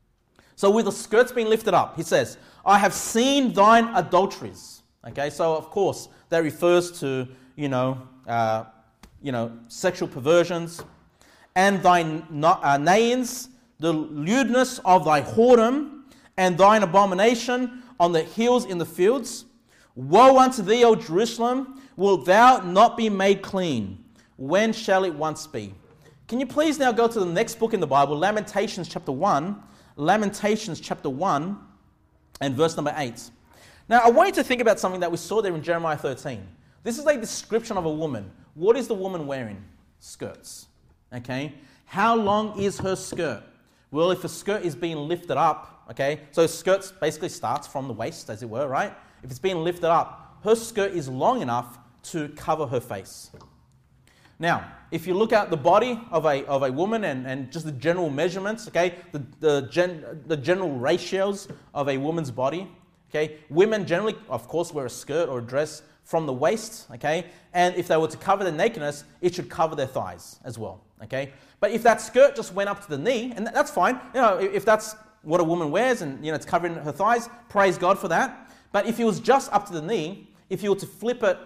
So with the skirts being lifted up, he says, I have seen thine adulteries. Okay, so of course that refers to, you know, uh, you know, sexual perversions, and thine uh, nains, the lewdness of thy whoredom, and thine abomination on the hills in the fields. Woe unto thee, O Jerusalem! Wilt thou not be made clean? When shall it once be? Can you please now go to the next book in the Bible, Lamentations chapter one, Lamentations chapter one, and verse number eight. Now, I want you to think about something that we saw there in Jeremiah thirteen. This is a description of a woman. What is the woman wearing? Skirts. Okay? How long is her skirt? Well, if a skirt is being lifted up, okay, so skirts basically starts from the waist, as it were, right? If it's being lifted up, her skirt is long enough to cover her face. Now, if you look at the body of a of a woman and, and just the general measurements, okay, the the, gen, the general ratios of a woman's body, okay, women generally, of course, wear a skirt or a dress from the waist, okay, and if they were to cover their nakedness, it should cover their thighs as well, okay. But if that skirt just went up to the knee, and that's fine, you know, if that's what a woman wears and, you know, it's covering her thighs, praise God for that. But if it was just up to the knee, if you were to flip it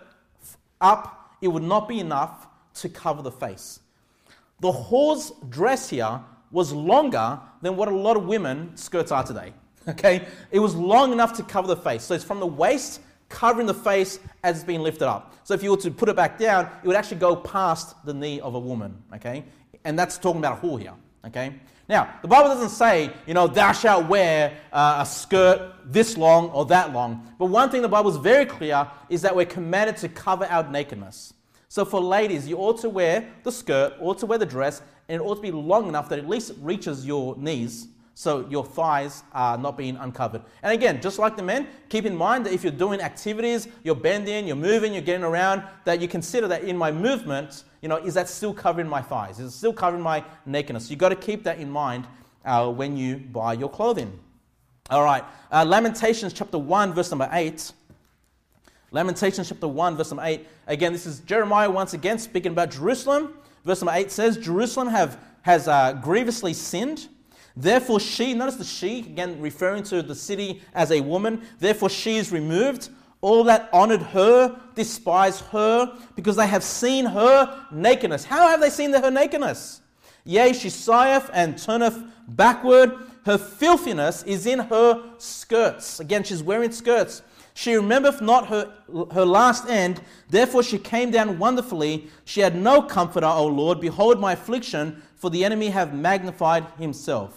up, it would not be enough to cover the face. The whore's dress here was longer than what a lot of women's skirts are today. Okay, it was long enough to cover the face. So it's from the waist covering the face as it's being lifted up. So if you were to put it back down, it would actually go past the knee of a woman. Okay, and that's talking about a whore here. Okay, now the Bible doesn't say, you know, thou shalt wear uh, a skirt this long or that long. But one thing the Bible is very clear is that we're commanded to cover our nakedness. So for ladies, you ought to wear the skirt, ought to wear the dress, and it ought to be long enough that at least it reaches your knees, so your thighs are not being uncovered. And again, just like the men, keep in mind that if you're doing activities, you're bending, you're moving, you're getting around, that you consider that in my movement, you know, is that still covering my thighs? Is it still covering my nakedness? You've got to keep that in mind uh, when you buy your clothing. All right, uh, Lamentations chapter one, verse number eight. Lamentations chapter one, verse number eight. Again, this is Jeremiah once again speaking about Jerusalem. Verse number eight says, Jerusalem have, has uh, grievously sinned. Therefore she, notice the she, again referring to the city as a woman. Therefore she is removed. All that honored her despise her, because they have seen her nakedness. How have they seen her nakedness? Yea, she sigheth and turneth backward. Her filthiness is in her skirts. Again, she's wearing skirts. She remembereth not her, her last end. Therefore she came down wonderfully. She had no comforter, O Lord. Behold my affliction, for the enemy have magnified himself.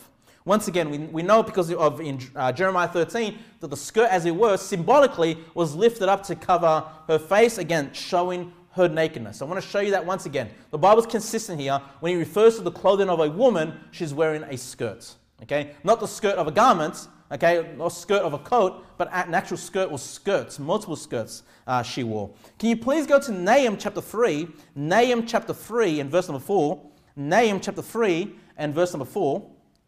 Once again, we, we know because of in uh, Jeremiah thirteen that the skirt, as it were, symbolically was lifted up to cover her face, again, showing her nakedness. I want to show you that once again. The Bible's consistent here. When it refers to the clothing of a woman, she's wearing a skirt. Okay? Not the skirt of a garment, okay, not skirt of a coat, but an actual skirt or skirts, multiple skirts uh, she wore. Can you please go to Nahum chapter three, Nahum chapter three and verse number four, Nahum chapter three and verse number four.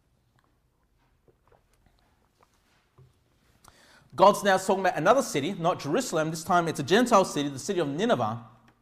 God's now talking about another city, not Jerusalem. This time it's a Gentile city, the city of Nineveh.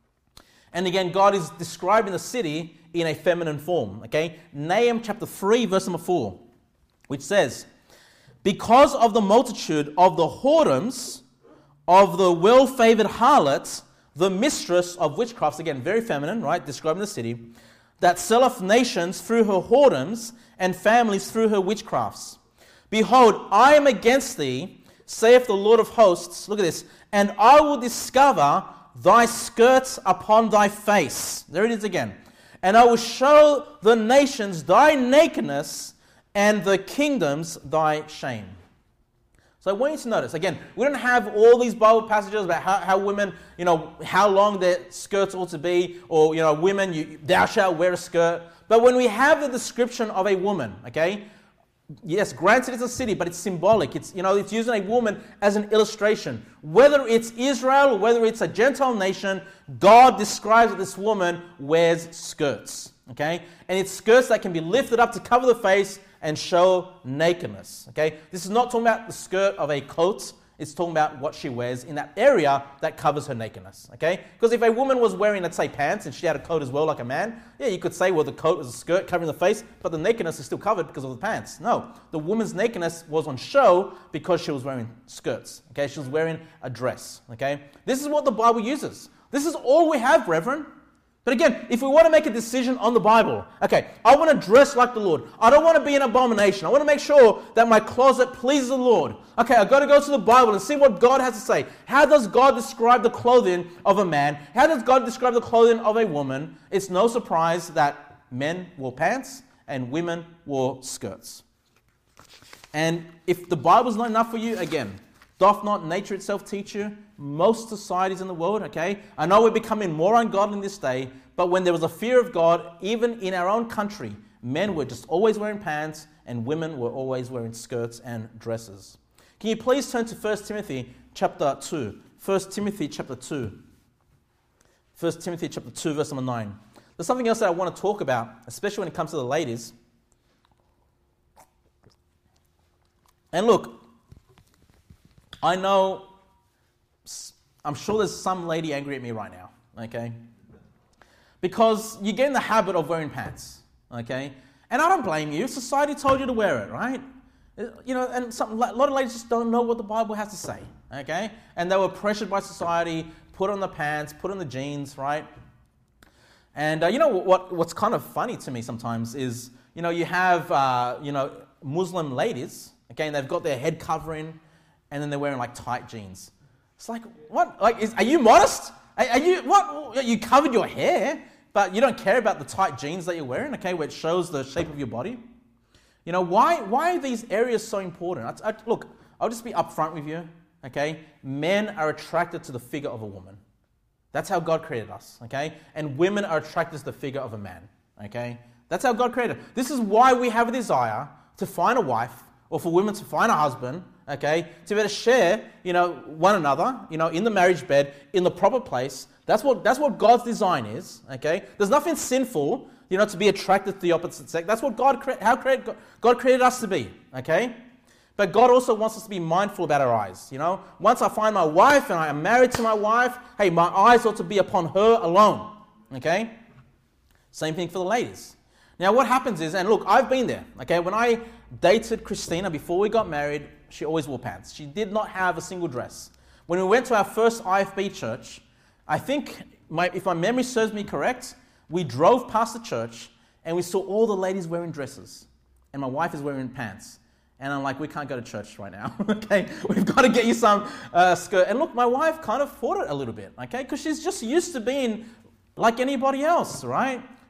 And again, God is describing the city in a feminine form. Okay, Nahum chapter three, verse number four, which says, "Because of the multitude of the whoredoms of the well-favored harlot, the mistress of witchcrafts," again, very feminine, right, describing the city, "that selleth nations through her whoredoms and families through her witchcrafts. Behold, I am against thee, saith the Lord of hosts," look at this, "and I will discover thy skirts upon thy face." There it is again. "And I will show the nations thy nakedness, and the kingdoms thy shame." So I want you to notice, again, we don't have all these Bible passages about how, how women, you know, how long their skirts ought to be, or, you know, women, you, thou shalt wear a skirt. But when we have the description of a woman, okay, yes, granted it's a city, but it's symbolic. It's, you know, it's using a woman as an illustration. Whether it's Israel or whether it's a Gentile nation, God describes that this woman wears skirts, okay? And it's skirts that can be lifted up to cover the face and show nakedness, okay? This is not talking about the skirt of a coat. It's talking about what she wears in that area that covers her nakedness, okay? Because if a woman was wearing, let's say, pants and she had a coat as well like a man, yeah, you could say, well, the coat was a skirt covering the face, but the nakedness is still covered because of the pants. No, the woman's nakedness was on show because she was wearing skirts, okay? She was wearing a dress, okay? This is what the Bible uses. This is all we have, brethren. But again, if we want to make a decision on the Bible, okay, I want to dress like the Lord. I don't want to be an abomination. I want to make sure that my closet pleases the Lord. Okay, I've got to go to the Bible and see what God has to say. How does God describe the clothing of a man? How does God describe the clothing of a woman? It's no surprise that men wore pants and women wore skirts. And if the Bible's not enough for you, again, doth not nature itself teach you? Most societies in the world, okay? I know we're becoming more ungodly in this day, but when there was a fear of God, even in our own country, men were just always wearing pants and women were always wearing skirts and dresses. Can you please turn to First Timothy chapter two? First Timothy chapter two. First Timothy chapter two, verse number nine. There's something else that I want to talk about, especially when it comes to the ladies. And look, I know, I'm sure there's some lady angry at me right now, okay? Because you get in the habit of wearing pants, okay? And I don't blame you. Society told you to wear it, right? You know, and some, a lot of ladies just don't know what the Bible has to say, okay? And they were pressured by society, put on the pants, put on the jeans, right? And uh, you know what? What's kind of funny to me sometimes is, you know, you have, uh, you know, Muslim ladies, okay, and they've got their head covering, and then they're wearing like tight jeans. It's like, what? Like, is, are you modest? Are, are you what? You covered your hair, but you don't care about the tight jeans that you're wearing, okay, where it shows the shape of your body. You know, why? Why are these areas so important? I, I, look, I'll just be upfront with you, okay. Men are attracted to the figure of a woman. That's how God created us, okay. And women are attracted to the figure of a man, okay. That's how God created. This is why we have a desire to find a wife, or for women to find a husband, okay, to be able to share, you know, one another, you know, in the marriage bed, in the proper place. That's what that's what God's design is, okay. There's nothing sinful, you know, to be attracted to the opposite sex. That's what God how create, God created us to be, okay. But God also wants us to be mindful about our eyes, you know. Once I find my wife and I am married to my wife, hey, my eyes ought to be upon her alone, okay. Same thing for the ladies. Now, what happens is, and look, I've been there, okay. When I dated Christina before we got married, she always wore pants. She did not have a single dress. When we went to our first I F B church, I think, my, if my memory serves me correct, we drove past the church and we saw all the ladies wearing dresses. And my wife is wearing pants. And I'm like, we can't go to church right now, okay? We've got to get you some uh, skirt. And look, my wife kind of fought it a little bit, okay? Because she's just used to being like anybody else, right?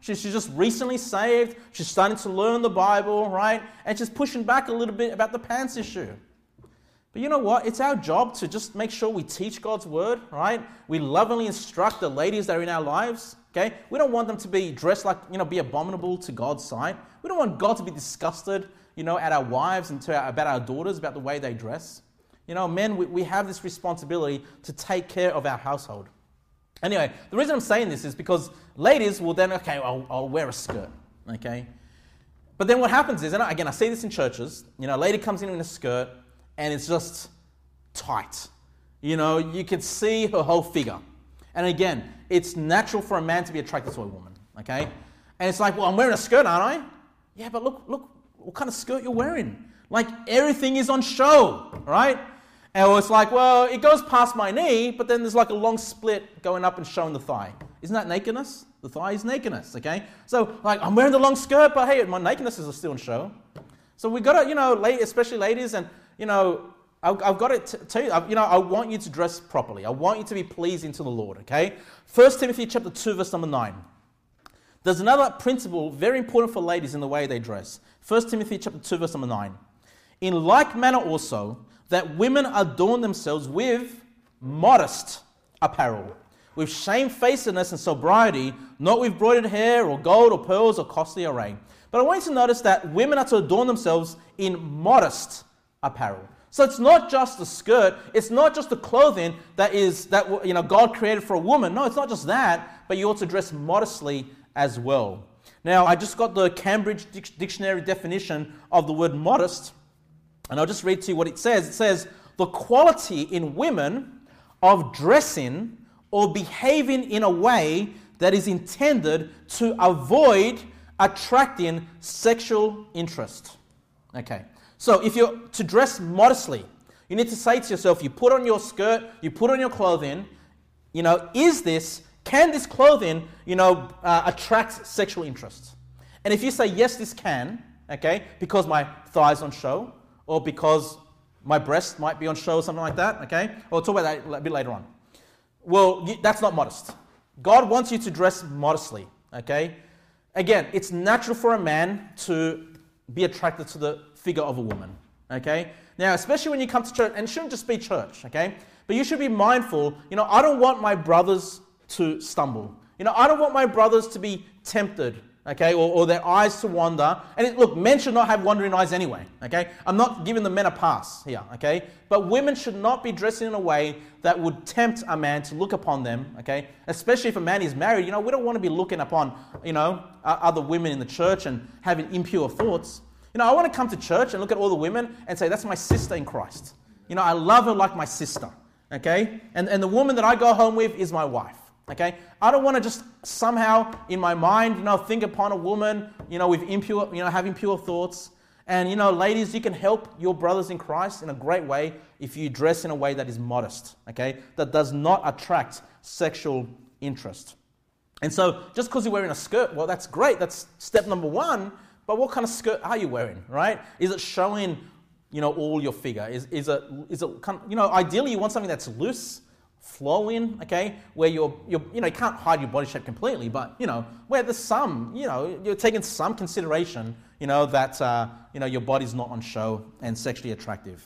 She, she's just recently saved. She's starting to learn the Bible, right? And she's pushing back a little bit about the pants issue. But you know what? It's our job to just make sure we teach God's word, right? We lovingly instruct the ladies that are in our lives, okay? We don't want them to be dressed like, you know, be abominable to God's sight. We don't want God to be disgusted, you know, at our wives and to our, about our daughters, about the way they dress. You know, men, we, we have this responsibility to take care of our household. Anyway, the reason I'm saying this is because ladies will then, okay, I'll, I'll wear a skirt, okay? But then what happens is, and again, I see this in churches, you know, a lady comes in in a skirt and it's just tight. You know, you can see her whole figure. And again, it's natural for a man to be attracted to a woman, okay? And it's like, well, I'm wearing a skirt, aren't I? Yeah, but look, look, what kind of skirt you're wearing. Like, everything is on show, right? And it's like, well, it goes past my knee, but then there's like a long split going up and showing the thigh. Isn't that nakedness? The thigh is nakedness, okay? So, like, I'm wearing the long skirt, but hey, my nakedness is still on show. So we got to, you know, especially ladies, and, you know, I've, I've got to t- tell you, you know, I want you to dress properly. I want you to be pleasing to the Lord, okay? First Timothy chapter two, verse number nine. There's another principle very important for ladies in the way they dress. First Timothy chapter two, verse number nine. In like manner also, that women adorn themselves with modest apparel, with shamefacedness and sobriety, not with broidered hair or gold or pearls or costly array. But I want you to notice that women are to adorn themselves in modest apparel. So it's not just the skirt, it's not just the clothing that is that you know God created for a woman. No, it's not just that, but you ought to dress modestly as well. Now, I just got the Cambridge Dictionary definition of the word modest, and I'll just read to you what it says. It says, the quality in women of dressing or behaving in a way that is intended to avoid attracting sexual interest. Okay, so if you're to dress modestly, you need to say to yourself, you put on your skirt, you put on your clothing, you know, is this, can this clothing, you know, uh, attract sexual interest? And if you say, yes, this can, okay, because my thigh's on show, or because my breast might be on show or something like that, okay? We'll talk about that a bit later on. Well, that's not modest. God wants you to dress modestly, okay? Again, it's natural for a man to be attracted to the figure of a woman, okay? Now, especially when you come to church, and it shouldn't just be church, okay? But you should be mindful, you know, I don't want my brothers to stumble. You know, I don't want my brothers to be tempted, okay, or, or their eyes to wander. And it, look, men should not have wandering eyes anyway, okay? I'm not giving the men a pass here, okay? But women should not be dressing in a way that would tempt a man to look upon them, okay? Especially if a man is married. You know, we don't want to be looking upon, you know, uh, other women in the church and having impure thoughts. You know, I want to come to church and look at all the women and say, that's my sister in Christ. You know, I love her like my sister, okay? And, and the woman that I go home with is my wife. Okay, I don't want to just somehow in my mind, you know, think upon a woman, you know, with impure, you know, having pure thoughts. And, you know, ladies, you can help your brothers in Christ in a great way if you dress in a way that is modest, okay, that does not attract sexual interest. And so just because you're wearing a skirt, well, that's great. That's step number one. But what kind of skirt are you wearing, right? Is it showing, you know, all your figure? Is, is it, is it kind of, you know, ideally you want something that's loose, flowing, okay, where you're, you're, you know, you can't hide your body shape completely, but, you know, where there's some, you know, you're taking some consideration, you know, that, uh, you know, your body's not on show and sexually attractive.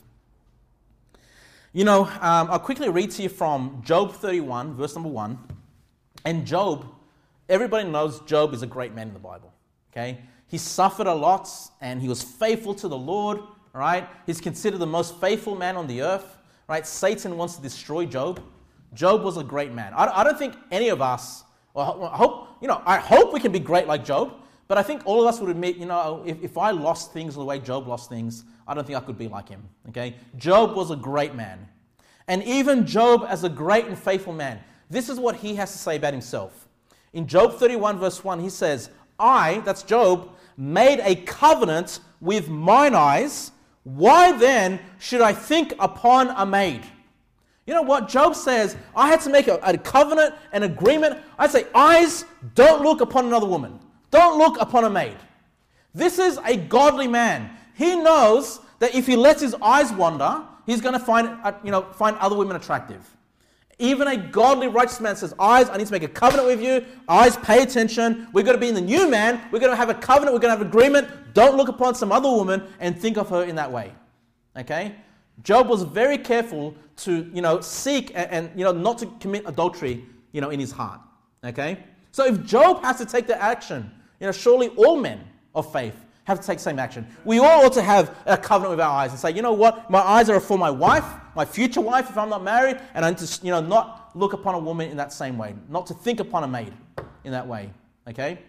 You know, um, I'll quickly read to you from Job thirty-one, verse number one. And Job, everybody knows Job is a great man in the Bible, okay? He suffered a lot and he was faithful to the Lord, right? He's considered the most faithful man on the earth, right? Satan wants to destroy Job. Job was a great man. I, I don't think any of us, well, I hope, you know, I hope we can be great like Job, but I think all of us would admit, you know, if, if I lost things the way Job lost things, I don't think I could be like him, okay? Job was a great man. And even Job as a great and faithful man, this is what he has to say about himself. In Job thirty-one verse one, he says, I, that's Job, made a covenant with mine eyes. Why then should I think upon a maid? You know what? Job says, I had to make a, a covenant, an agreement. I say, eyes, don't look upon another woman. Don't look upon a maid. This is a godly man. He knows that if he lets his eyes wander, he's going to find, uh, you know, find other women attractive. Even a godly, righteous man says, eyes, I need to make a covenant with you. Eyes, pay attention. We're going to be in the new man. We're going to have a covenant. We're going to have agreement. Don't look upon some other woman and think of her in that way. Okay? Job was very careful to, you know, seek and, and, you know, not to commit adultery, you know, in his heart. Okay? So if Job has to take the action, you know, surely all men of faith have to take the same action. We all ought to have a covenant with our eyes and say, you know what, my eyes are for my wife, my future wife if I'm not married, and I need to, you know, not look upon a woman in that same way, not to think upon a maid in that way. Okay?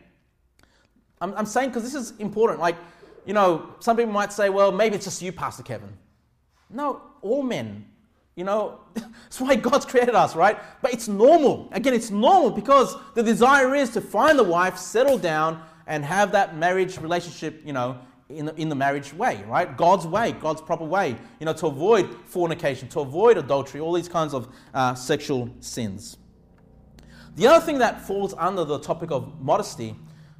I'm, I'm saying because this is important. Like, you know, some people might say, well, maybe it's just you, Pastor Kevin. No, all men. You know, that's why God's created us, right? But it's normal. Again, it's normal because the desire is to find the wife, settle down, and have that marriage relationship, you know, in the, in the marriage way, right? God's way, God's proper way, you know, to avoid fornication, to avoid adultery, all these kinds of uh, sexual sins. The other thing that falls under the topic of modesty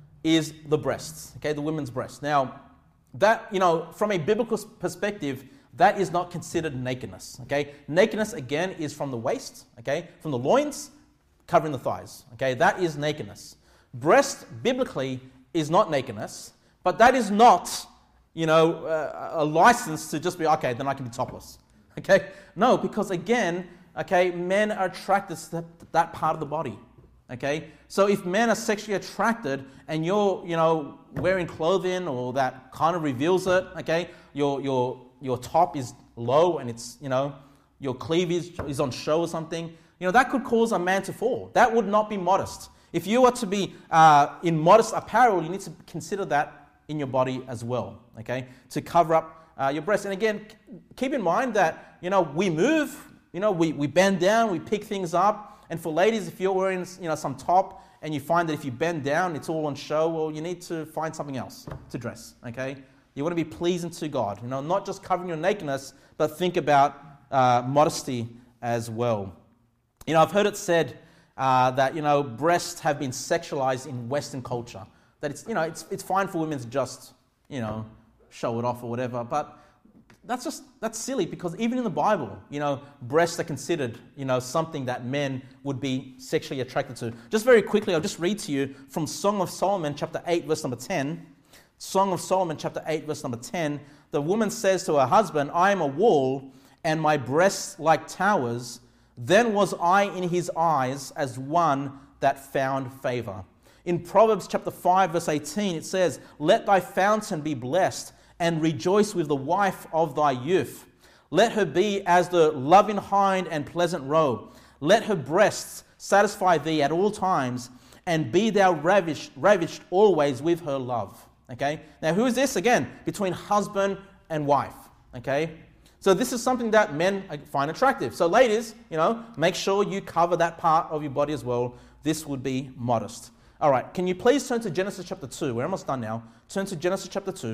is the breasts, okay, the women's breasts. Now, that, you know, from a biblical perspective, that is not considered nakedness, okay? Nakedness, again, is from the waist, okay? From the loins, covering the thighs, okay? That is nakedness. Breast, biblically, is not nakedness, but that is not, you know, uh, a license to just be, okay, then I can be topless, okay? No, because, again, okay, men are attracted to that, that part of the body, okay? So if men are sexually attracted and you're, you know, wearing clothing or that kind of reveals it, okay, your your your top is low and it's, you know, your cleavage is on show or something, you know, that could cause a man to fall. That would not be modest. If you are to be uh, in modest apparel, you need to consider that in your body as well, okay, to cover up uh, your breasts. And again, keep in mind that, you know, we move, you know, we, we bend down, we pick things up. And for ladies, if you're wearing, you know, some top and you find that if you bend down, it's all on show, well, you need to find something else to dress, okay? You want to be pleasing to God, you know, not just covering your nakedness, but think about uh, modesty as well. You know, I've heard it said uh, that, you know, breasts have been sexualized in Western culture. That it's, you know, it's it's fine for women to just, you know, show it off or whatever, but that's just, that's silly because even in the Bible, you know, breasts are considered, you know, something that men would be sexually attracted to. Just very quickly, I'll just read to you from Song of Solomon, chapter eight, verse number ten. Song of Solomon, chapter eight, verse number ten. The woman says to her husband, I am a wall, and my breasts like towers. Then was I in his eyes as one that found favor. In Proverbs chapter five, verse eighteen, it says, let thy fountain be blessed, and rejoice with the wife of thy youth. Let her be as the loving hind and pleasant roe. Let her breasts satisfy thee at all times, and be thou ravished, ravished always with her love. Okay? Now, who is this? Again, between husband and wife. Okay? So this is something that men find attractive. So ladies, you know, make sure you cover that part of your body as well. This would be modest. All right, can you please turn to Genesis chapter two? We're almost done now. Turn to Genesis chapter two.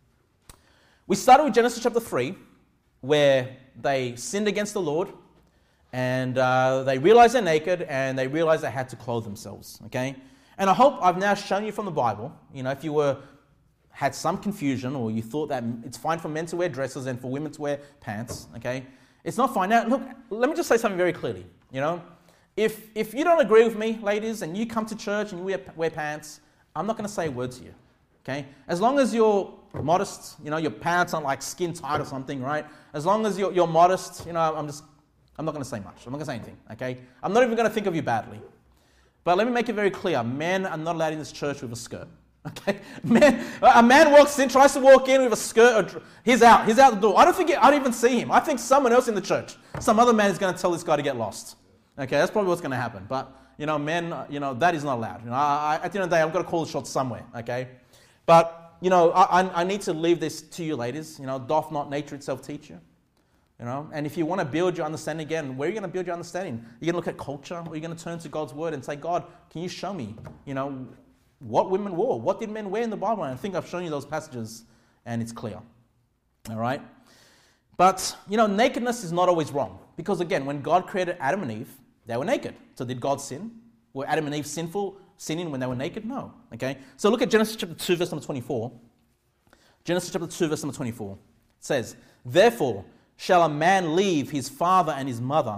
We started with Genesis chapter three, where they sinned against the Lord, and uh, they realized they're naked, and they realized they had to clothe themselves. Okay? And I hope I've now shown you from the Bible, you know, if you were had some confusion or you thought that it's fine for men to wear dresses and for women to wear pants, okay? It's not fine. Now, look, let me just say something very clearly, you know? If if you don't agree with me, ladies, and you come to church and you wear, wear pants, I'm not going to say a word to you, okay? As long as you're modest, you know, your pants aren't like skin tight or something, right? As long as you're, you're modest, you know, I'm just, I'm not going to say much. I'm not going to say anything, okay? I'm not even going to think of you badly. But let me make it very clear. Men are not allowed in this church with a skirt. Okay, man, a man walks in, tries to walk in with a skirt, or, he's out, he's out the door. I don't think, I don't even see him. I think someone else in the church, some other man is going to tell this guy to get lost. Okay, that's probably what's going to happen. But, you know, men, you know, that is not allowed. You know, I, I, at the end of the day, I've got to call the shots somewhere, okay? But, you know, I, I, I need to leave this to you, ladies. You know, doth not nature itself teach you? You know, and if you want to build your understanding again, where are you going to build your understanding? You're going to look at culture, or you're going to turn to God's word and say, God, can you show me, you know, what women wore? What did men wear in the Bible? And I think I've shown you those passages, and it's clear. All right? But, you know, nakedness is not always wrong. Because, again, when God created Adam and Eve, they were naked. So did God sin? Were Adam and Eve sinful, sinning when they were naked? No. Okay? So look at Genesis chapter two, verse number twenty-four. Genesis chapter two, verse number twenty-four. It says, therefore shall a man leave his father and his mother,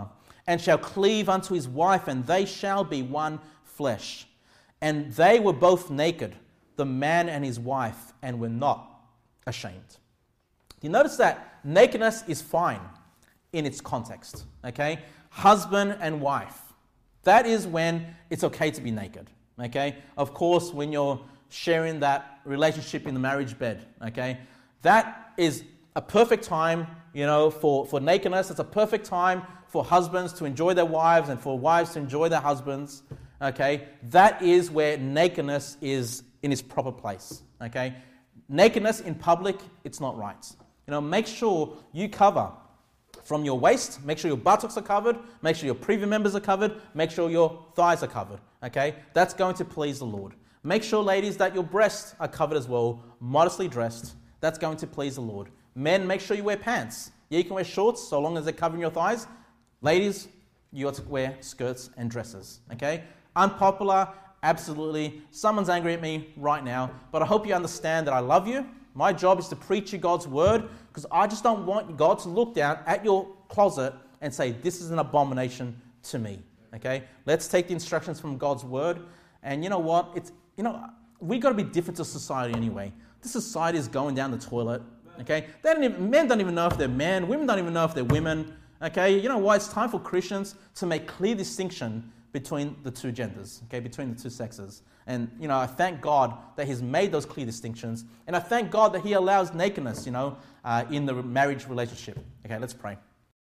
and shall cleave unto his wife, and they shall be one flesh. And they were both naked, the man and his wife, and were not ashamed. You notice that nakedness is fine in its context, okay? Husband and wife. That is when it's okay to be naked, okay? Of course, when you're sharing that relationship in the marriage bed, okay? That is a perfect time, you know, for, for nakedness. It's a perfect time for husbands to enjoy their wives and for wives to enjoy their husbands, okay? That is where nakedness is in its proper place, okay? Nakedness in public, it's not right. You know, make sure you cover from your waist, make sure your buttocks are covered, make sure your privy members are covered, make sure your thighs are covered, okay? That's going to please the Lord. Make sure, ladies, that your breasts are covered as well, modestly dressed. That's going to please the Lord. Men, make sure you wear pants. Yeah, you can wear shorts so long as they're covering your thighs. Ladies, you ought to wear skirts and dresses, okay? Unpopular, absolutely. Someone's angry at me right now, but I hope you understand that I love you. My job is to preach you God's word, because I just don't want God to look down at your closet and say, this is an abomination to me, okay? Let's take the instructions from God's word, and you know what? It's, you know, we got to be different to society anyway. This society is going down the toilet, okay? They don't even, men don't even know if they're men, women don't even know if they're women, okay? You know what? It's time for Christians to make clear distinction between the two genders, okay, between the two sexes. And, you know, I thank God that he's made those clear distinctions. And I thank God that he allows nakedness, you know, uh, in the marriage relationship. Okay, let's pray.